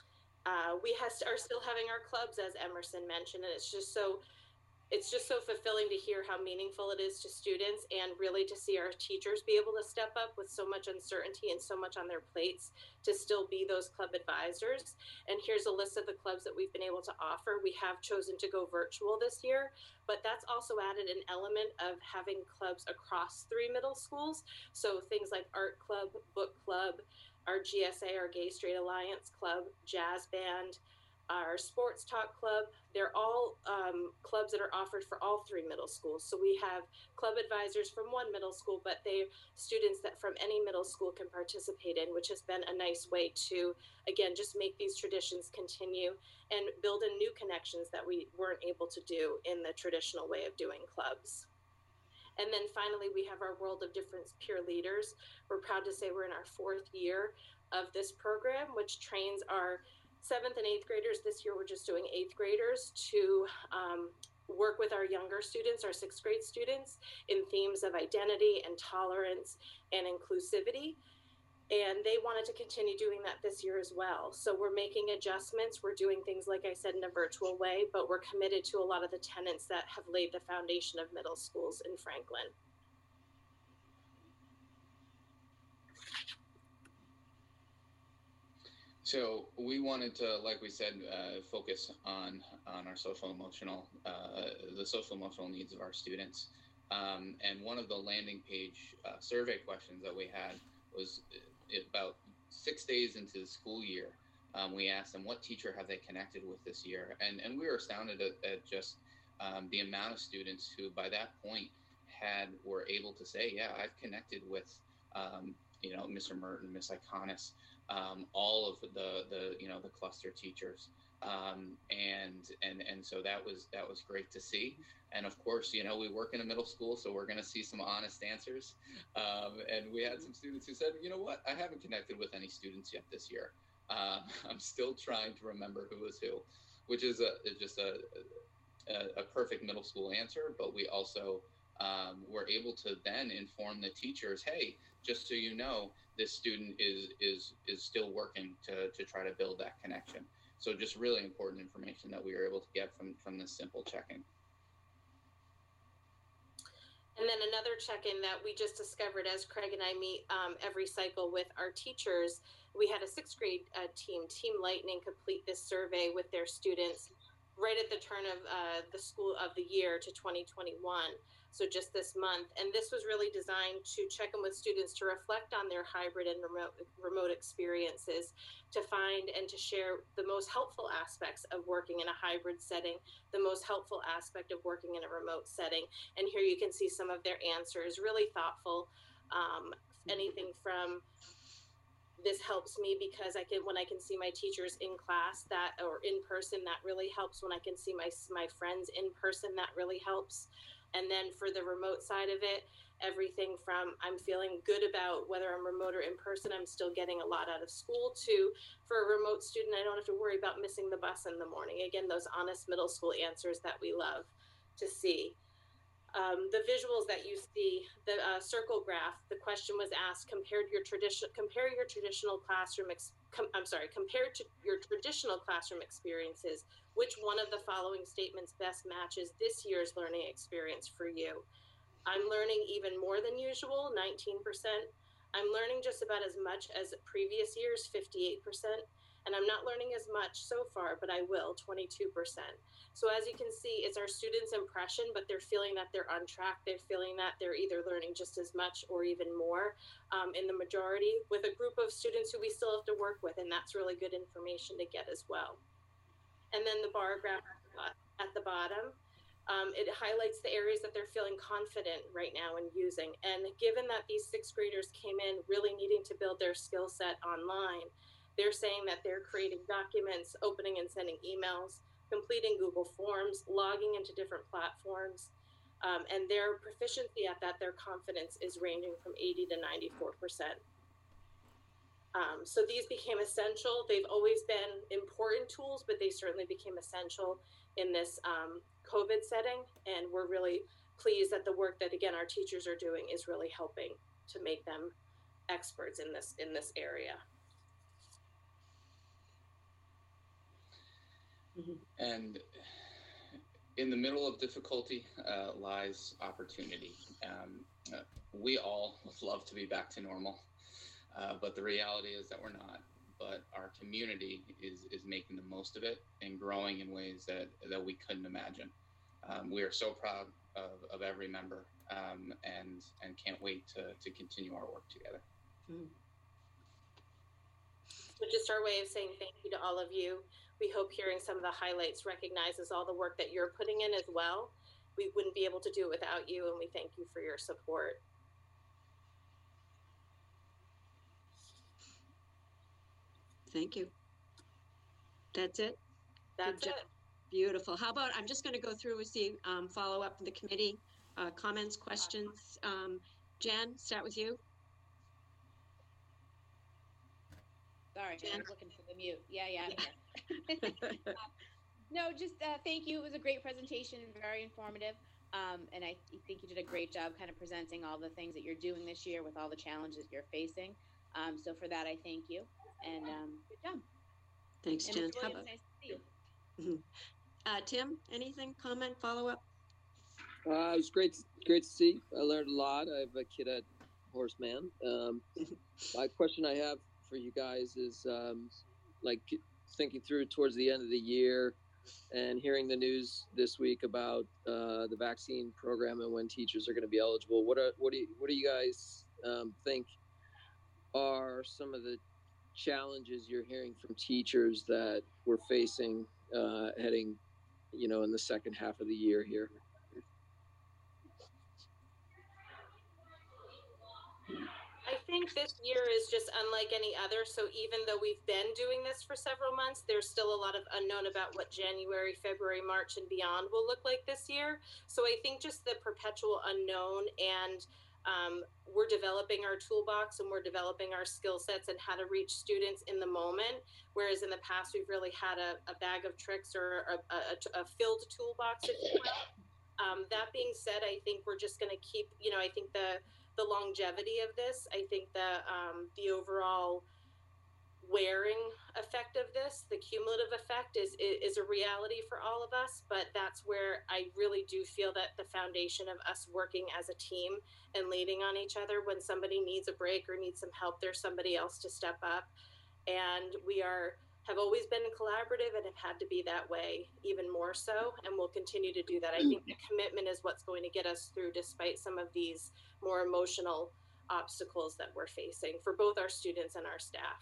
Uh, we has, are still having our clubs, as Emerson mentioned, and it's just so it's just so fulfilling to hear how meaningful it is to students, and really to see our teachers be able to step up with so much uncertainty and so much on their plates to still be those club advisors. And here's a list of the clubs that we've been able to offer. We have chosen to go virtual this year, but that's also added an element of having clubs across three middle schools. So things like art club, book club, our G S A, our Gay Straight Alliance club, jazz band, our sports talk club, they're all um, clubs that are offered for all three middle schools. So we have club advisors from one middle school, but they students that from any middle school can participate in, which has been a nice way to, again, just make these traditions continue and build in new connections that we weren't able to do in the traditional way of doing clubs. And then finally, we have our World of Difference peer leaders. We're proud to say we're in our fourth year of this program, which trains our seventh and eighth graders. This year we're just doing eighth graders to um, work with our younger students, our sixth grade students, in themes of identity and tolerance and inclusivity. And they wanted to continue doing that this year as well. So we're making adjustments. We're doing things, like I said, in a virtual way, but we're committed to a lot of the tenets that have laid the foundation of middle schools in Franklin. So we wanted to, like we said, uh, focus on on our social emotional, uh, the social emotional needs of our students. Um, and one of the landing page uh, survey questions that we had was about six days into the school year. Um, we asked them, what teacher have they connected with this year? And and we were astounded at, at just um, the amount of students who, by that point, had were able to say, yeah, I've connected with, um, you know, Mister Merton, Miss Iconis. Um, all of the, the, you know, the cluster teachers. Um, and, and, and so that was, that was great to see. And of course, you know, we work in a middle school, so we're going to see some honest answers. Um, and we had some students who said, you know what, I haven't connected with any students yet this year. Uh, I'm still trying to remember who was who, which is a, is just a, a, a perfect middle school answer. But we also um, were able to then inform the teachers, hey, just so you know, this student is is is still working to to try to build that connection. So just really important information that we were able to get from from this simple check-in. And then another check-in that we just discovered as Craig and I meet um, every cycle with our teachers, we had a sixth grade uh, team, Team Lightning, complete this survey with their students right at the turn of uh, the school of the year to twenty twenty-one. so just this month. And this was really designed to check in with students to reflect on their hybrid and remote, remote experiences, to find and to share the most helpful aspects of working in a hybrid setting, the most helpful aspect of working in a remote setting. And here you can see some of their answers, really thoughtful. Um, anything from, this helps me because I can, when I can see my teachers in class that, or in person, that really helps. When I can see my, my friends in person, that really helps. And then for the remote side of it, everything from I'm feeling good about whether I'm remote or in person, I'm still getting a lot out of school, to for a remote student, I don't have to worry about missing the bus in the morning. Again, those honest middle school answers that we love to see. Um, the visuals that you see, the uh, circle graph, the question was asked, compared your tradition, compare your traditional classroom, ex com I'm sorry, compared to your traditional classroom experiences, which one of the following statements best matches this year's learning experience for you? I'm learning even more than usual, nineteen percent. I'm learning just about as much as previous years, fifty-eight percent. And I'm not learning as much so far, but I will, twenty-two percent. So as you can see, it's our students' impression, but they're feeling that they're on track. They're feeling that they're either learning just as much or even more um, in the majority, with a group of students who we still have to work with, and that's really good information to get as well. And then the bar graph at the bottom, um, it highlights the areas that they're feeling confident right now in using. And given that these sixth graders came in really needing to build their skill set online, they're saying that they're creating documents, opening and sending emails, completing Google Forms, logging into different platforms, um, and their proficiency at that, their confidence is ranging from eighty to ninety-four percent. Um, so these became essential. They've always been important tools, but they certainly became essential in this um, COVID setting, and we're really pleased that the work that, again, our teachers are doing is really helping to make them experts in this, in this area. And in the middle of difficulty uh, lies opportunity. Um, uh, we all would love to be back to normal, uh, but the reality is that we're not. But our community is is making the most of it and growing in ways that that we couldn't imagine. Um, we are so proud of, of every member, um, and and can't wait to to continue our work together. Mm-hmm. So just our way of saying thank you to all of you. We hope hearing some of the highlights recognizes all the work that you're putting in as well. We wouldn't be able to do it without you, and we thank you for your support. Thank you. That's it? That's it. Beautiful. How about, I'm just going to go through and see, um, follow up with the committee, uh, comments, questions. Um, Jen, start with you. Sorry, I was looking for the mute. Yeah, yeah, I'm here. uh, no, just uh, thank you. It was a great presentation, very informative. Um, and I think you did a great job kind of presenting all the things that you're doing this year with all the challenges you're facing. Um, so for that, I thank you. And um, good job. Thanks, and Jen. Miz How Williams, about nice to see you. mm-hmm. uh, Tim, anything, comment, follow up? Uh, it was great, great to see. I learned a lot. I have a kid at Horace Mann. Um, my question I have for you guys is um, like thinking through towards the end of the year and hearing the news this week about uh, the vaccine program and when teachers are going to be eligible. What are what do you what do you guys um, think are some of the challenges you're hearing from teachers that we're facing uh, heading, you know, in the second half of the year here? I think this year is just unlike any other. So even though we've been doing this for several months, there's still a lot of unknown about what January, February, March, and beyond will look like this year. So I think just the perpetual unknown, and um, we're developing our toolbox and we're developing our skill sets and how to reach students in the moment. Whereas in the past, we've really had a, a bag of tricks or a, a, a filled toolbox, if you will. Um, that being said, I think we're just going to keep, you know, I think the the longevity of this, I think the um, the overall wearing effect of this, the cumulative effect is, is a reality for all of us. But that's where I really do feel that the foundation of us working as a team and leaning on each other, when somebody needs a break or needs some help, there's somebody else to step up. And we are have always been collaborative and have had to be that way even more so, and we'll continue to do that. I think the commitment is what's going to get us through despite some of these more emotional obstacles that we're facing for both our students and our staff.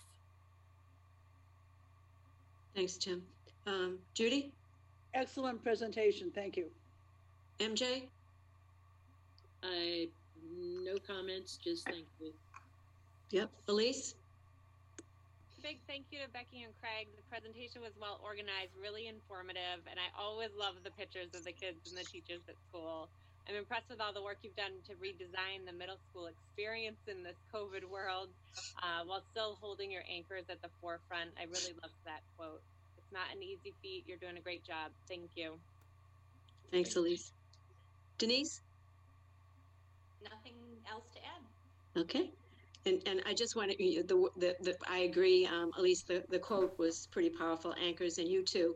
Thanks, Tim. Um, Judy? Excellent presentation. Thank you. M J? I, no comments, just thank you. Yep. Elise? Big thank you to Becky and Craig. The presentation was well organized, really informative, and I always love the pictures of the kids and the teachers at school. I'm impressed with all the work you've done to redesign the middle school experience in this COVID world, uh, while still holding your anchors at the forefront. I really loved that quote. It's not an easy feat. You're doing a great job. Thank you. Thanks, Elise. Denise? Nothing else to add. Okay. And and I just want to, the, the, the, I agree, um, Elise, the, the quote was pretty powerful, anchors, and you too.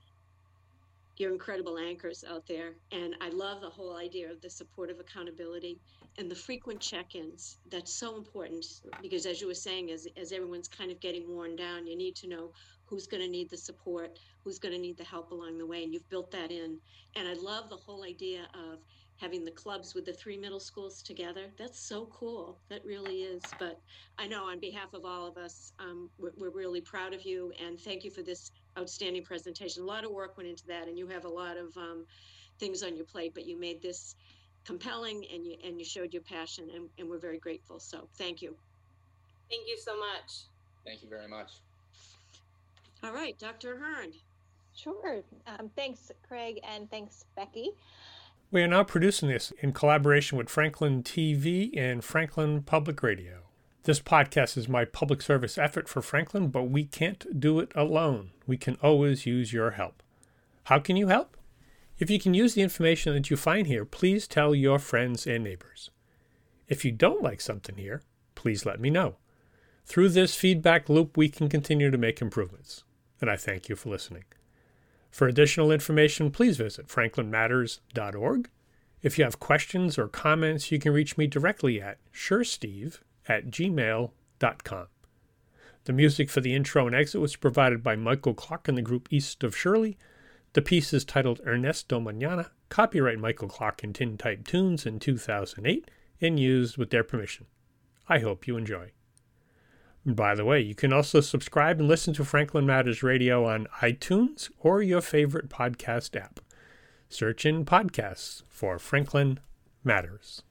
You're incredible anchors out there. And I love the whole idea of the supportive accountability and the frequent check-ins. That's so important because, as you were saying, as, as everyone's kind of getting worn down, you need to know who's going to need the support, who's going to need the help along the way. And you've built that in. And I love the whole idea of having the clubs with the three middle schools together. That's so cool. That really is. But I know on behalf of all of us, um, we're, we're really proud of you and thank you for this outstanding presentation. A lot of work went into that and you have a lot of um, things on your plate, but you made this compelling and you and you showed your passion and, and we're very grateful. So thank you. Thank you so much. Thank you very much. All right, Doctor Ahern. Sure. Um, thanks, Craig, and thanks, Becky. We are now producing this in collaboration with Franklin T V and Franklin Public Radio. This podcast is my public service effort for Franklin, but we can't do it alone. We can always use your help. How can you help? If you can use the information that you find here, please tell your friends and neighbors. If you don't like something here, please let me know. Through this feedback loop, we can continue to make improvements. And I thank you for listening. For additional information, please visit franklin matters dot org. If you have questions or comments, you can reach me directly at suresteve at gmail dot com. The music for the intro and exit was provided by Michael Clark and the group East of Shirley. The piece is titled Ernesto Mañana, copyright Michael Clark and Tintype Tunes in two thousand eight, and used with their permission. I hope you enjoy. By the way, you can also subscribe and listen to Franklin Matters Radio on iTunes or your favorite podcast app. Search in podcasts for Franklin Matters.